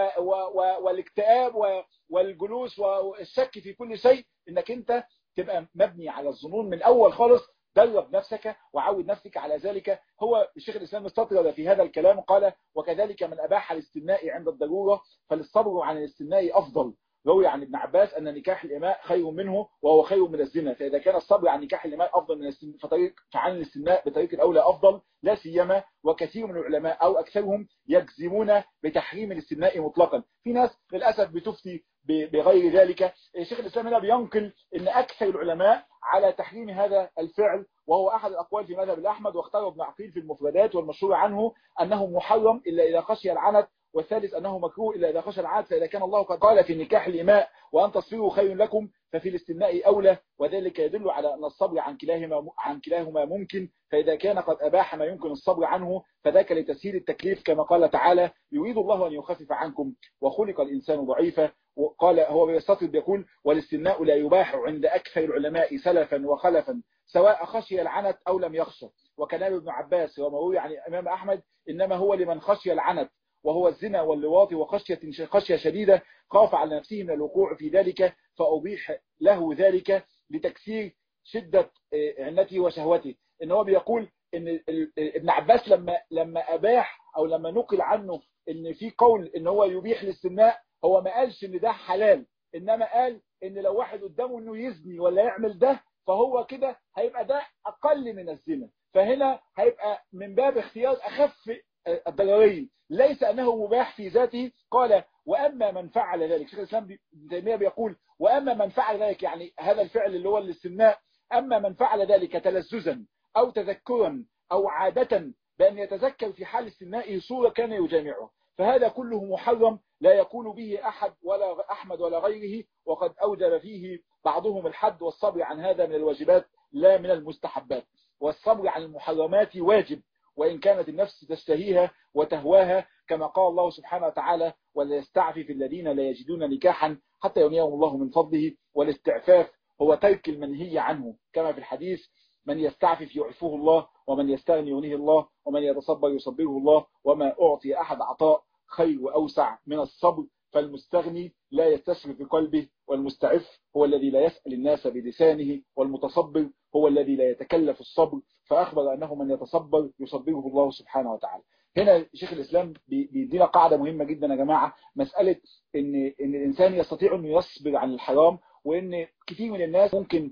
والاكتئاب والجلوس والشك في كل شيء. انك انت تبقى مبني على الظنون من اول خالص. درب نفسك وعود نفسك على ذلك. هو الشيخ الاسلام استطرد في هذا الكلام قال: وكذلك من اباح الاستثناء عند الضروره فللصبر عن الاستثناء افضل. روي عن ابن عباس ان نكاح الاماء خير منه وهو خير من الزنا، فاذا كان الصبر عن نكاح الاماء افضل من الاستثناء فطريق فعن الاستثناء بطريق الاولى افضل، لا سيما وكثير من العلماء او اكثرهم يجزمون بتحريم الاستثناء مطلقا. في ناس للاسف بتفتي بغير ذلك. الشيخ الاسلام هنا بينقل ان اكثر العلماء على تحريم هذا الفعل، وهو احد الاقوال في مذهب الاحمد، واختاره ابن عقيل في المفردات، والمشهور عنه انه محرم الا اذا خشي العنت، والثالث انه مكروه الا اذا خشي العنت، فاذا كان الله قد قال في نكاح الاماء وان تصبروا خير لكم ففي الاستثناء اولى، وذلك يدل على ان الصبر عن كلاهما عن كلاهما ممكن، فاذا كان قد اباح ما يمكن الصبر عنه فذاك لتسهيل التكليف، كما قال تعالى: يريد الله ان يخفف عنكم وخلق الانسان ضعيفا. وقال هو بيستطرد يقول: والاستثناء لا يباح عند اكثر العلماء سلفا وخلفا سواء خشي العنت او لم يخشى. وكلام ابن عباس ومروي عن الامام احمد انما هو لمن خشي العنت وهو الزنا واللواط وخشيه خشيه شديده خاف على نفسه من الوقوع في ذلك فأبيح له ذلك لتكسير شدة عنته وشهوته. ان هو بيقول ان ابن عباس لما لما اباح او لما نقل عنه ان في قول ان هو يبيح الاستثناء، هو ما قالش ان ده حلال، انما قال ان لو واحد قدامه انه يزني ولا يعمل ده فهو كده هيبقى ده اقل من الزنا، فهنا هيبقى من باب اختيار اخف الضررين، ليس انه مباح في ذاته. قال: واما من فعل ذلك، شيخ الاسلام ابن تيميه بيقول: واما من فعل ذلك، يعني هذا الفعل اللي هو الاستثناء، اما من فعل ذلك تلذذا او تذكرا او عاده بان يتذكر في حال استثنائه صوره كان يجامعه، فهذا كله محرم لا يقول به احد ولا احمد ولا غيره، وقد اوجب فيه بعضهم الحد، والصبر عن هذا من الواجبات لا من المستحبات. والصبر عن المحرمات واجب وإن كانت النفس تشتهيها وتهواها، كما قال الله سبحانه وتعالى: وليستعفف الذين لا يجدون نكاحا حتى يغنيهم الله من فضله. والاستعفاف هو ترك المنهي عنه، كما في الحديث: من يستعفف يعفه الله، ومن يستغني يغنيه الله، ومن يتصبر يصبره الله، وما أعطي أحد عطاء خير وأوسع من الصبر. فالمستغني لا يستشرف بقلبه، والمستعف هو الذي لا يسأل الناس بلسانه، والمتصبر هو الذي لا يتكلف الصبر، فأخبر أنه من يتصبر يصبره الله سبحانه وتعالى. هنا شيخ الإسلام بيدينا قاعدة مهمة جدا يا جماعة، مسألة إن إن الإنسان يستطيع أن يصبر عن الحرام، وإن كثير من الناس ممكن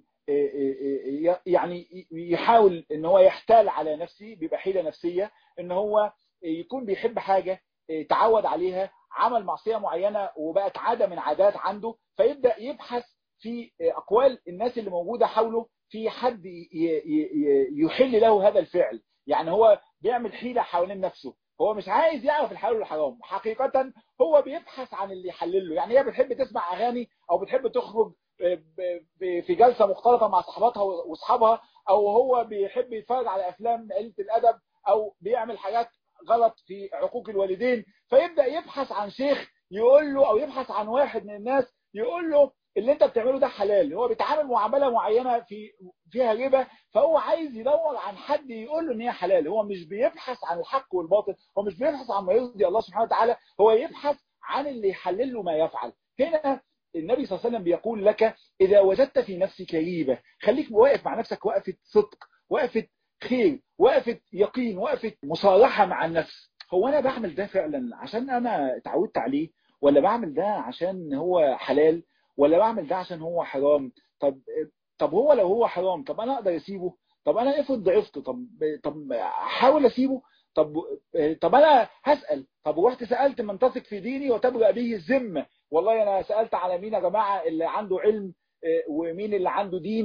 يعني يحاول إن هو يحتال على نفسه، بيبقى حيلة نفسية، إن هو يكون بيحب حاجة تعود عليها، عمل معصية معينة وبقت عادة من عادات عنده، فيبدأ يبحث في أقوال الناس اللي موجودة حوله في حد يحل له هذا الفعل. يعني هو بيعمل حيلة حوالين نفسه، هو مش عايز يعرف الحلال والحرام، حقيقة هو بيبحث عن اللي يحلل له. يعني هي بتحب تسمع أغاني أو بتحب تخرج في جلسة مختلطة مع صحباتها واصحابها، أو هو بيحب يتفرج على أفلام قليلة الأدب، أو بيعمل حاجات غلط في عقوق الوالدين، فيبدأ يبحث عن شيخ يقول له، أو يبحث عن واحد من الناس يقول له اللي انت بتعمله ده حلال. هو بيتعامل معاملة معينة في فيها ربا، فهو عايز يدور عن حد يقول له ان هي حلال. هو مش بيبحث عن الحق والباطل، هو مش بيبحث عن ما يرضي الله سبحانه وتعالى، هو يبحث عن اللي يحلل له ما يفعل. هنا النبي صلى الله عليه وسلم بيقول لك: إذا وجدت في نفسك ريبة، خليك واقف مع نفسك وقفة صدق، وقفة خير، وقفة يقين، وقفة مصالحة مع النفس. هو أنا بعمل ده فعلا عشان أنا اتعودت عليه، ولا بعمل ده عشان هو حلال، ولا بعمل ده عشان هو حرام؟ طب طب هو لو هو حرام، طب أنا أقدر أسيبه؟ طب أنا افرض ضعفت، طب طب أحاول أسيبه؟ طب طب أنا هسأل، طب رحت سألت من تثق في ديني وتبرأ به الذمة. والله أنا سألت على مين يا جماعة اللي عنده علم ومين اللي عنده دين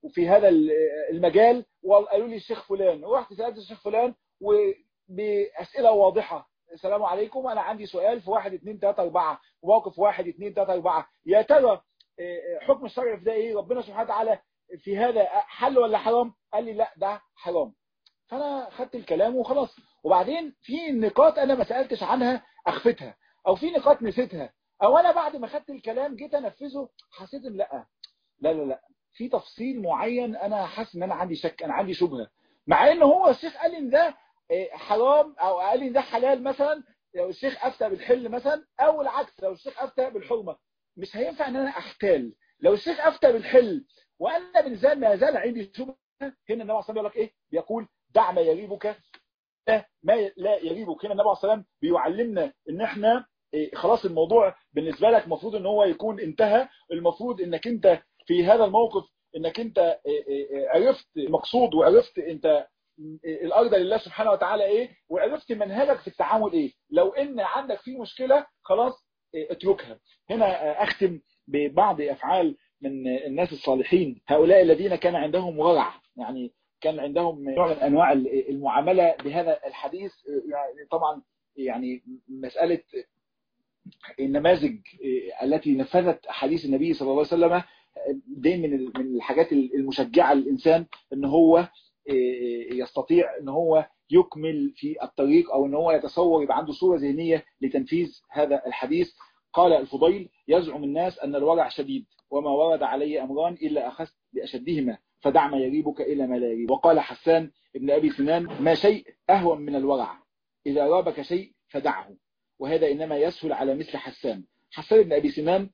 في هذا المجال وقالوا لي الشيخ فلان، ورحت سالت الشيخ فلان وباسئله واضحه، السلام عليكم انا عندي سؤال في واحد اتنين تلاته اربعه، وموقف واحد اتنين تلاته اربعه، يا ترى حكم الشرع في ده ايه؟ ربنا سبحانه وتعالى في هذا حل ولا حرام؟ قال لي لا ده حرام. فانا خدت الكلام وخلاص. وبعدين في نقاط انا ما سالتش عنها اخفتها، او في نقاط نسيتها، او انا بعد ما خدت الكلام جيت انفذه حسيت ان لا لا لا لا في تفصيل معين انا حاسس ان انا عندي شك، انا عندي شبهه، مع ان هو الشيخ قال لي ان ده حرام او قال لي ان ده حلال. مثلا لو الشيخ افتى بالحل مثلا، او العكس لو الشيخ افتى بالحرمه، مش هينفع ان انا احتال. لو الشيخ افتى بالحل وانا بالنسبه ما زال عندي شبهه، هنا النبي عليه الصلاه والسلام يقول لك ايه؟ بيقول دع ما يريبك ما لا يريبك. هنا النبي عليه الصلاه والسلام بيعلمنا ان احنا إيه خلاص الموضوع بالنسبه لك المفروض ان هو يكون انتهى، المفروض انك انت في هذا الموقف انك انت إيه إيه عرفت المقصود، وعرفت انت الارض لله سبحانه وتعالى ايه، وعرفت منهجك في التعامل ايه. لو ان عندك في مشكله خلاص اتركها. هنا اختم ببعض افعال من الناس الصالحين، هؤلاء الذين كان عندهم ورع، يعني كان عندهم نوع من انواع المعامله بهذا الحديث. يعني طبعا يعني مساله النماذج التي نفذت حديث النبي صلى الله عليه وسلم دي من من الحاجات المشجعه للانسان ان هو يستطيع ان هو يكمل في الطريق، او ان هو يتصور يبقى عنده صوره ذهنيه لتنفيذ هذا الحديث. قال الفضيل: يزعم الناس ان الورع شديد، وما ورد علي امران الا اخذت باشدهما، فدع ما يريبك الى ما لا يريب. وقال حسان ابن ابي سنان: ما شيء اهون من الورع، اذا رابك شيء فدعه. وهذا انما يسهل على مثل حسان. حسان ابن ابي سنان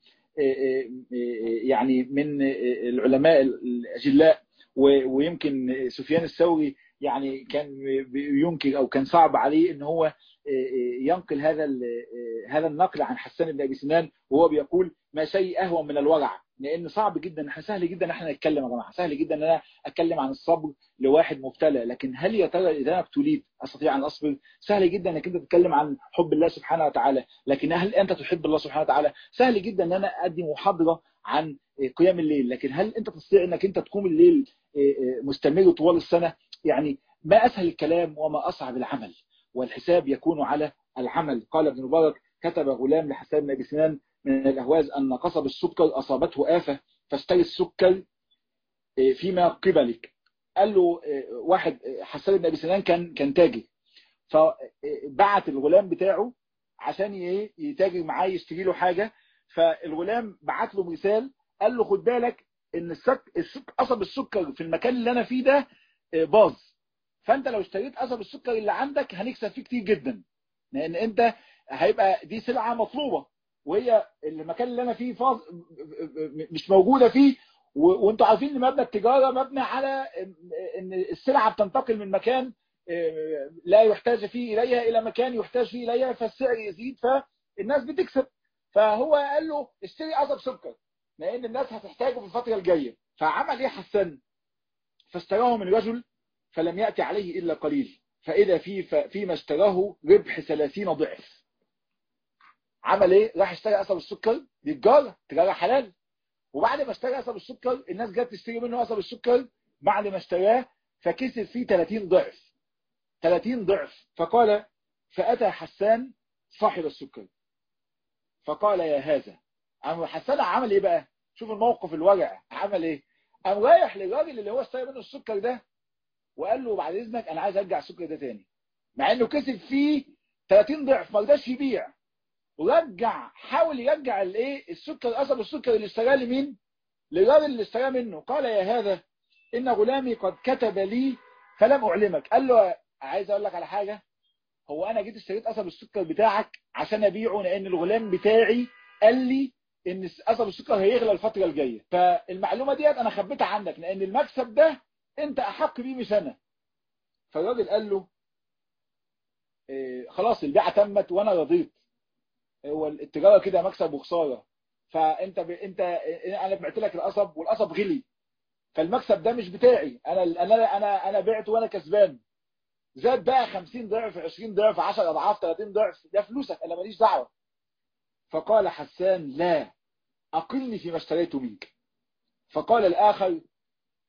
يعني من العلماء الاجلاء، ويمكن سفيان الثوري يعني كان ينكر او كان صعب عليه ان هو ينقل هذا هذا النقل عن حسان بن ابي سنان، وهو بيقول ما شيء اهون من الورع، لان صعب جدا، سهل جدا ان احنا نتكلم يا جماعه، سهل جدا ان انا اتكلم عن الصبر لواحد مبتلى، لكن هل يا ترى اذا انا ابتليت استطيع ان اصبر؟ سهل جدا انك انت تتكلم عن حب الله سبحانه وتعالى، لكن هل انت تحب الله سبحانه وتعالى؟ سهل جدا ان انا ادي محاضره عن قيام الليل، لكن هل انت تستطيع انك انت تقوم الليل مستمر طوال السنه؟ يعني ما اسهل الكلام وما اصعب العمل، والحساب يكون على العمل. قال ابن مبارك: كتب غلام لحسان بن ابي سنان من الاهواز ان قصب السكر اصابته آفة فاشتري السكر فيما قبلك. قال له واحد، حسان بن ابي سنان كان كان تاجر، فبعت الغلام بتاعه عشان يتاجر معاه يشتري له حاجه، فالغلام بعت له مثال قال له خد بالك ان السك... السك... قصب السكر في المكان اللي انا فيه ده باظ، فانت لو اشتريت قصب السكر اللي عندك هنكسب فيه كتير جدا، لان انت هيبقى دي سلعه مطلوبه، وهي المكان اللي انا فيه فاظ مش موجوده فيه، وانتوا عارفين ان مبنى التجاره مبني على ان السلعه بتنتقل من مكان لا يحتاج فيه اليها الى مكان يحتاج فيه اليها، فالسعر يزيد فالناس بتكسب. فهو قال له اشتري قصب سكر لان الناس هتحتاجه في الفتره الجايه. فعمل ايه حسان؟ فاشتراه من رجل فلم ياتي عليه الا قليل، فاذا في فيما اشتراه ربح ثلاثين ضعف. عمل ايه؟ راح اشترى قصب السكر، دي تجاره، تجاره حلال. وبعد ما اشترى قصب السكر الناس جت تشتري منه قصب السكر بعد ما اشتراه، فكسب فيه ثلاثين ضعف، ثلاثين ضعف. فقال فاتى حسان صاحب السكر فقال يا هذا. عم حسان عمل ايه بقى؟ شوف الموقف الورع، عمل ايه؟ قام رايح للراجل اللي هو اشترى منه السكر ده وقال له بعد اذنك انا عايز ارجع السكر ده تاني، مع انه كسب فيه ثلاثين ضعف ما رضاش يبيع، ورجع حاول يرجع الايه السكر قصب السكر اللي اشتراه لمين؟ للراجل اللي اشتراه منه. قال يا هذا ان غلامي قد كتب لي فلم اعلمك. قال له عايز اقول لك على حاجه، هو انا جيت اشتريت قصب السكر بتاعك عشان ابيعه لان الغلام بتاعي قال لي ان قصب السكر هيغلى الفتره الجايه، فالمعلومه ديت انا خبيتها عندك لان المكسب ده انت احق بيه مش انا. فالراجل قال له إيه خلاص البيعه تمت وانا رضيت، هو التجاره كده مكسب وخساره، فانت ب... انت انا بعت لك القصب والقصب غلي، فالمكسب ده مش بتاعي انا انا انا انا بعت وانا كسبان، زاد بقى خمسين ضعف عشرين ضعف عشرة اضعاف ثلاثين ضعف ده فلوسك انا ماليش دعوه. فقال حسان لا، اقلني فيما اشتريته منك. فقال الاخر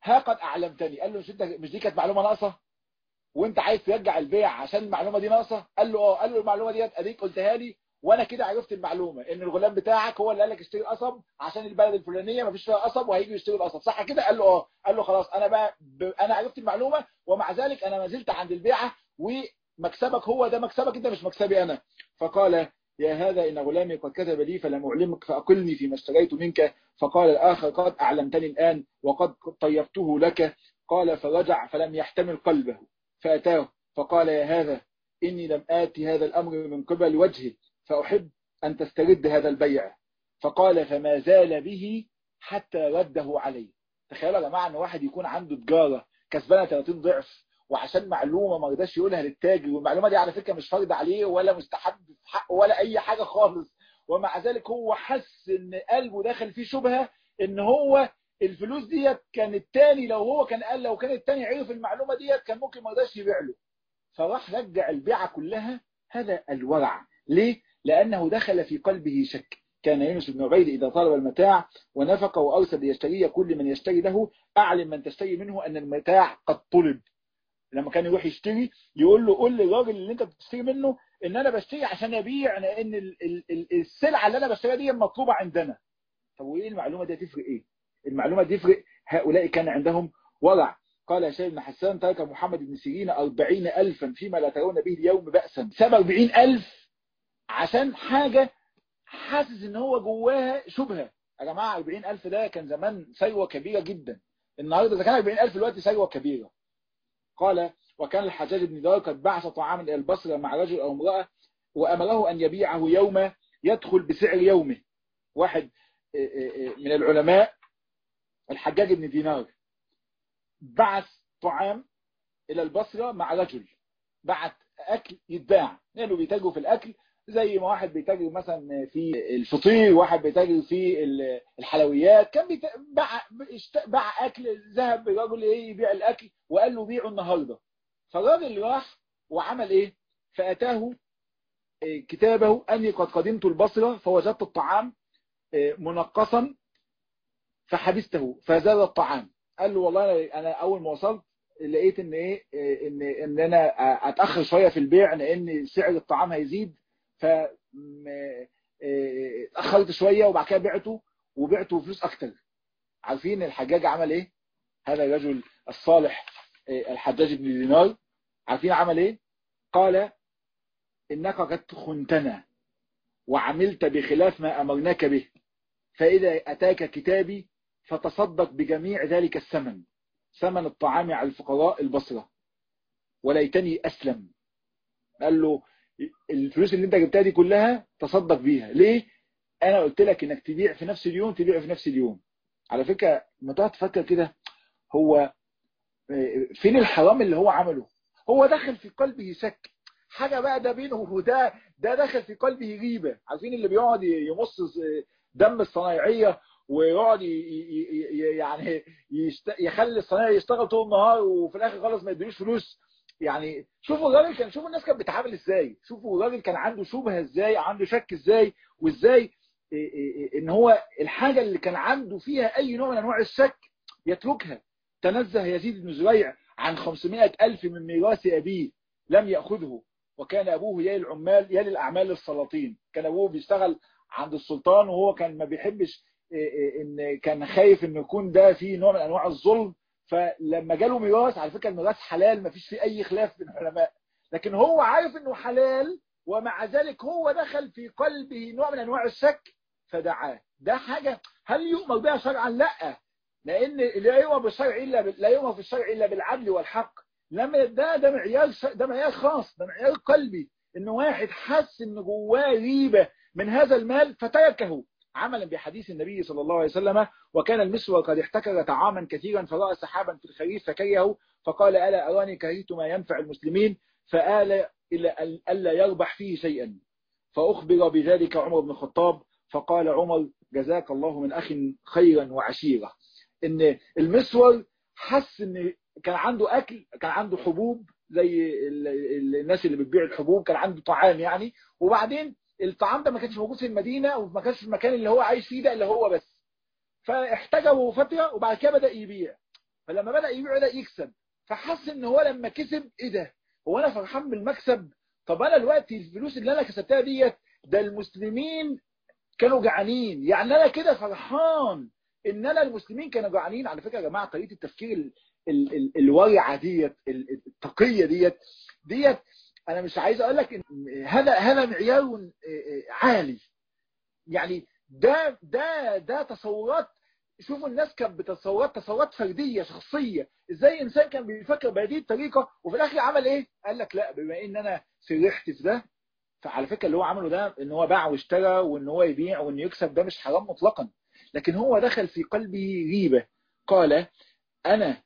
ها قد اعلمتني. قال له مش انت مش دي كانت معلومه ناقصه وانت عايز ترجع البيع عشان المعلومه دي ناقصه؟ قال له اه. قال له المعلومه دي اديك قلتها لي وانا كده عرفت المعلومه ان الغلام بتاعك هو اللي قال لك اشتري القصب عشان البلد الفلانيه ما فيش فيها قصب وهيجوا يشتروا القصب، صح كده؟ قال له اه. قال له خلاص انا بقى ب... انا عرفت المعلومه ومع ذلك انا ما زلت عند البيعه ومكسبك هو ده مكسبك انت مش مكسبي انا. فقال يا هذا ان غلامي قد كتب لي فلم اعلمك فاقلني فيما اشتريت منك. فقال الاخر قد اعلمتني الان وقد طيبته لك. قال فرجع فلم يحتمل قلبه فاتاه فقال يا هذا إني لم آتي هذا الأمر من قبل وجهه فأحب أن تسترد هذا البيع. فقال فما زال به حتى رده عليه. تخيلوا يا جماعة أن واحد يكون عنده تجارة كسبانة ثلاثين ضعف وعشان معلومة ما رضاش يقولها للتاجر، والمعلومة دي على فكرة مش فرض عليه ولا مستحب في حقه ولا أي حاجة خالص، ومع ذلك هو حس إن قلبه داخل فيه شبهة إن هو الفلوس ديت كان التاني لو هو كان قال لو كان التاني عرف المعلومة ديت كان ممكن ما رضاش يبيع له، فراح رجع البيعة كلها. هذا الورع. ليه؟ لأنه دخل في قلبه شك. كان يونس بن عبيد إذا طلب المتاع ونفق وأرسل ليشتري كل من يشتري له أعلم من تشتري منه أن المتاع قد طلب. لما كان يروح يشتري يقول له قول للراجل اللي انت بتشتري منه ان انا بشتري عشان ابيع لان السلعة اللي انا بشتريها دي مطلوبة عندنا. طب وايه المعلومة دي تفرق ايه؟ المعلومة دي تفرق. هؤلاء كان عندهم ورع. قال هشام بن حسان ترك محمد بن سيرين أربعين ألفا فيما لا ترون به اليوم بأسا. ساب أربعين ألف عشان حاجة حاسس ان هو جواها شبهة. يا جماعة أربعين ألف ده كان زمان ثروة كبيرة جدا، النهاردة إذا كان أربعين ألف دلوقتي ثروة كبيرة. قال وكان الحجاج بن دار قد بعث طعاما إلى البصرة مع رجل أو امرأة وأمره أن يبيعه يوم يدخل بسعر يومه. واحد من العلماء الحجاج بن دينار بعث طعام إلى البصرة مع رجل، بعت أكل يتباع، لأنه بيتاجروا في الأكل زي ما واحد بيتاجر مثلا في الفطير، واحد بيتاجر في الحلويات. كان باع باع أكل، ذهب الرجل إيه يبيع الأكل وقال له بيعه النهاردة. فالراجل راح وعمل إيه؟ فأتاه كتابه أني قد قدمت البصرة فوجدت الطعام منقصا فحبسته فزاد الطعام. قال له والله أنا أول ما وصلت لقيت ان ايه ان ان انا اتاخر شويه في البيع لان سعر الطعام هيزيد، ف اتاخرت شويه وبعد كده بعته وبعته بفلوس اكتر. عارفين الحجاج عمل ايه؟ هذا الرجل الصالح الحجاج بن دينار عارفين عمل ايه؟ قال انك قد خنتنا وعملت بخلاف ما امرناك به، فاذا اتاك كتابي فتصدق بجميع ذلك الثمن، ثمن الطعام على الفقراء البصرة، وليتني أسلم. قال له الفلوس اللي انت جبتها دي كلها تصدق بيها. ليه؟ انا قلت لك انك تبيع في نفس اليوم، تبيع في نفس اليوم. على فكرة ما تقعد تفكر كده، هو فين الحرام اللي هو عمله؟ هو دخل في قلبه شك، حاجة بقى ده بينه وده ده دخل في قلبه غيبة. عارفين اللي بيقعد يمص دم الصنايعية ويقعد يعني يخلي الصنايعي يشتغل طول النهار وفي الاخر خالص ما يديلوش فلوس. يعني شوفوا الراجل كان، شوفوا الناس كانت بتتعامل ازاي، شوفوا الراجل كان عنده شبهه ازاي، عنده شك ازاي، وازاي ان هو الحاجه اللي كان عنده فيها اي نوع من انواع الشك يتركها. تنزه يزيد بن زريع عن خمسمائة ألف من ميراث أبيه لم يأخذه، وكان أبوه يلي العمال يلي الأعمال للسلاطين. كان أبوه بيشتغل عند السلطان وهو كان ما بيحبش ان كان خايف انه يكون ده فيه نوع من انواع الظلم، فلما جاله ميراث، على فكره الميراث حلال ما فيش فيه اي خلاف بين العلماء، لكن هو عارف انه حلال ومع ذلك هو دخل في قلبه نوع من انواع الشك فدعاه. ده حاجه هل يؤمر بها شرعا؟ لا، لان لا يؤمر بالشرع الا ب... لا يؤمر في الشرع الا بالعدل والحق. لما ده ده معيار ده معيار خاص، ده معيار قلبي، انه واحد حس ان جواه ريبه من هذا المال فتركه عملا بحديث النبي صلى الله عليه وسلم. وكان المسور قد احتكر طعاما كثيرا فرأى سحابا في الخريف فكرهه فقال ألا أراني كرهت ما ينفع المسلمين فآل إلى ألا يربح فيه شيئا، فأخبر بذلك عمر بن الخطاب فقال عمر جزاك الله من أخ خيرا وعشيرة. إن المسور حس إن كان عنده أكل، كان عنده حبوب زي الناس اللي بتبيع الحبوب، كان عنده طعام يعني، وبعدين الطعام ده ما كانش موجود في المدينة وما كانش في المكان اللي هو عايش فيه ده اللي هو بس، فاحتجبوا فترة وبعد كده بدأ يبيع. فلما بدأ يبيع بدأ يكسب، فحس ان هو لما كسب ايه ده، هو انا فرحان بالمكسب؟ طب انا دلوقتي الفلوس اللي انا كسبتها ديت ده المسلمين كانوا جعانين، يعني انا كده فرحان ان انا المسلمين كانوا جعانين. على فكره يا جماعه طريقه التفكير ال ال ال الورعه ديت، التقيه ديت ديت انا مش عايز اقول لك إن هذا هذا معيار عالي. يعني ده ده ده تصورات. شوفوا الناس كانت بتصورات تصورات فرديه شخصيه، ازاي انسان كان بيفكر بهذه الطريقه وفي الاخر عمل ايه؟ قال لك لا، بما ان انا سرحت في ده، فعلى فكره اللي هو عمله ده ان هو باع واشترى، وان هو يبيع وان يكسب، ده مش حرام مطلقا، لكن هو دخل في قلبه ريبه. قال انا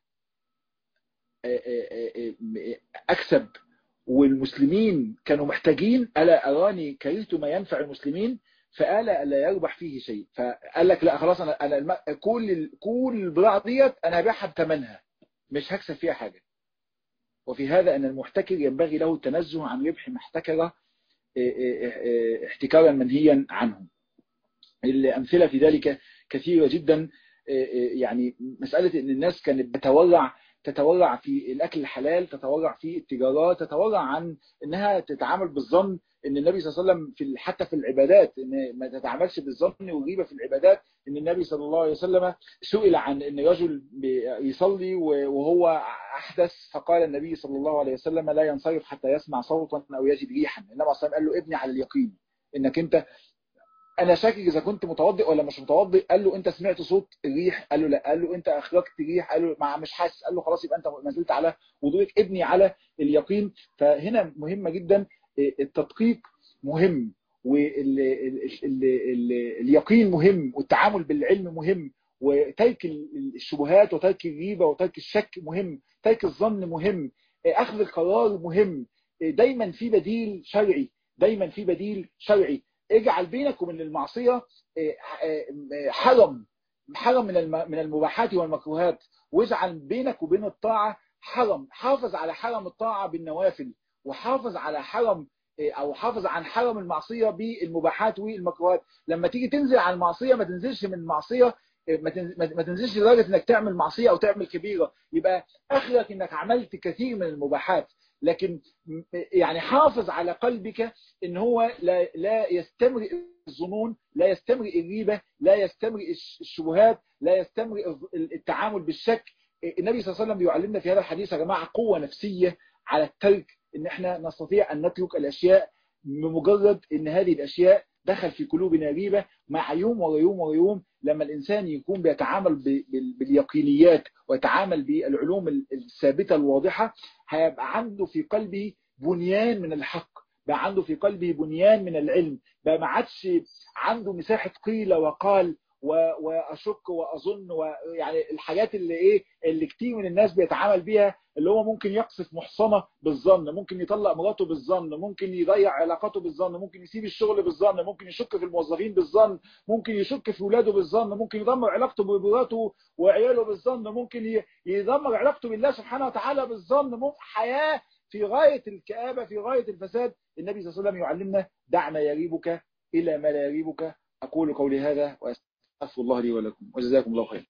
اكسب والمسلمين كانوا محتاجين، الا اراني كرهت ما ينفع المسلمين فالا لا يربح فيه شيء. فقال لك لا خلاص، انا انا الم... كل كل البضاعه ديت انا هبيعها بثمنها، مش هكسب فيها حاجه. وفي هذا ان المحتكر ينبغي له التنزه عن ربح ما احتكر احتكارا منهيا عنه. الامثله في ذلك كثيره جدا. يعني مساله ان الناس كانت بتتورع تتورع في الاكل الحلال، تتورع في التجارات، تتورع عن انها تتعامل بالظن. ان النبي صلى الله عليه وسلم في حتى في العبادات ان ما تتعاملش بالظن والغيبه في العبادات. ان النبي صلى الله عليه وسلم سئل عن ان رجل يصلي وهو احدث، فقال النبي صلى الله عليه وسلم لا ينصرف حتى يسمع صوتا او يجد ريحا. النبي صلى الله عليه وسلم قال له ابني على اليقين، انك انت انا شاكك اذا كنت متوضئ ولا مش متوضئ. قال له انت سمعت صوت الريح؟ قال له لا. قال له انت اخرجت ريح؟ قال له مع مش حاسس. قال له خلاص يبقى انت ما زلت على وضوئك، ابني على اليقين. فهنا مهمه جدا التدقيق مهم، واليقين مهم، والتعامل بالعلم مهم، وترك الشبهات وترك الريبه وترك الشك مهم، ترك الظن مهم، اخذ القرار مهم. دايما في بديل شرعي، دايما في بديل شرعي. اجعل بينك وبين المعصية حرم، حرم من من المباحات والمكروهات، واجعل بينك وبين الطاعة حرم. حافظ على حرم الطاعة بالنوافل، وحافظ على حرم او حافظ عن حرم المعصية بالمباحات والمكروهات. لما تيجي تنزل عن المعصية ما تنزلش من المعصية، ما تنزلش لدرجة انك تعمل معصية او تعمل كبيرة، يبقى اخرك انك عملت كثير من المباحات. لكن يعني حافظ على قلبك ان هو لا, لا يستمرئ الظنون، لا يستمرئ الريبة، لا يستمرئ الشبهات، لا يستمرئ التعامل بالشك. النبي صلى الله عليه وسلم بيعلمنا في هذا الحديث يا جماعة قوة نفسية على الترك، ان احنا نستطيع ان نترك الاشياء بمجرد ان هذه الاشياء دخل في قلوبنا ريبة. مع يوم ورا يوم ورا يوم لما الانسان يكون بيتعامل باليقينيات ويتعامل بالعلوم الثابتة الواضحة، هيبقى عنده في قلبه بنيان من الحق، بقى عنده في قلبه بنيان من العلم، بقى ما عادش عنده مساحة قيل وقال واشك واظن، ويعني الحاجات اللي ايه اللي كتير من الناس بيتعامل بيها، اللي هو ممكن يقصف محصنة بالظن، ممكن يطلق مراته بالظن، ممكن يضيع علاقاته بالظن، ممكن يسيب الشغل بالظن، ممكن يشك في الموظفين بالظن، ممكن يشك في ولاده بالظن، ممكن يدمر علاقته بمراته وعياله بالظن، ممكن يدمر علاقته بالله سبحانه وتعالى بالظن. ممكن حياة في غاية الكآبة، في غاية الفساد. النبي صلى الله عليه وسلم يعلمنا دع ما يريبك إلى ما لا يريبك. أقول قولي هذا وأستغفر الله لي ولكم، وجزاكم الله خير.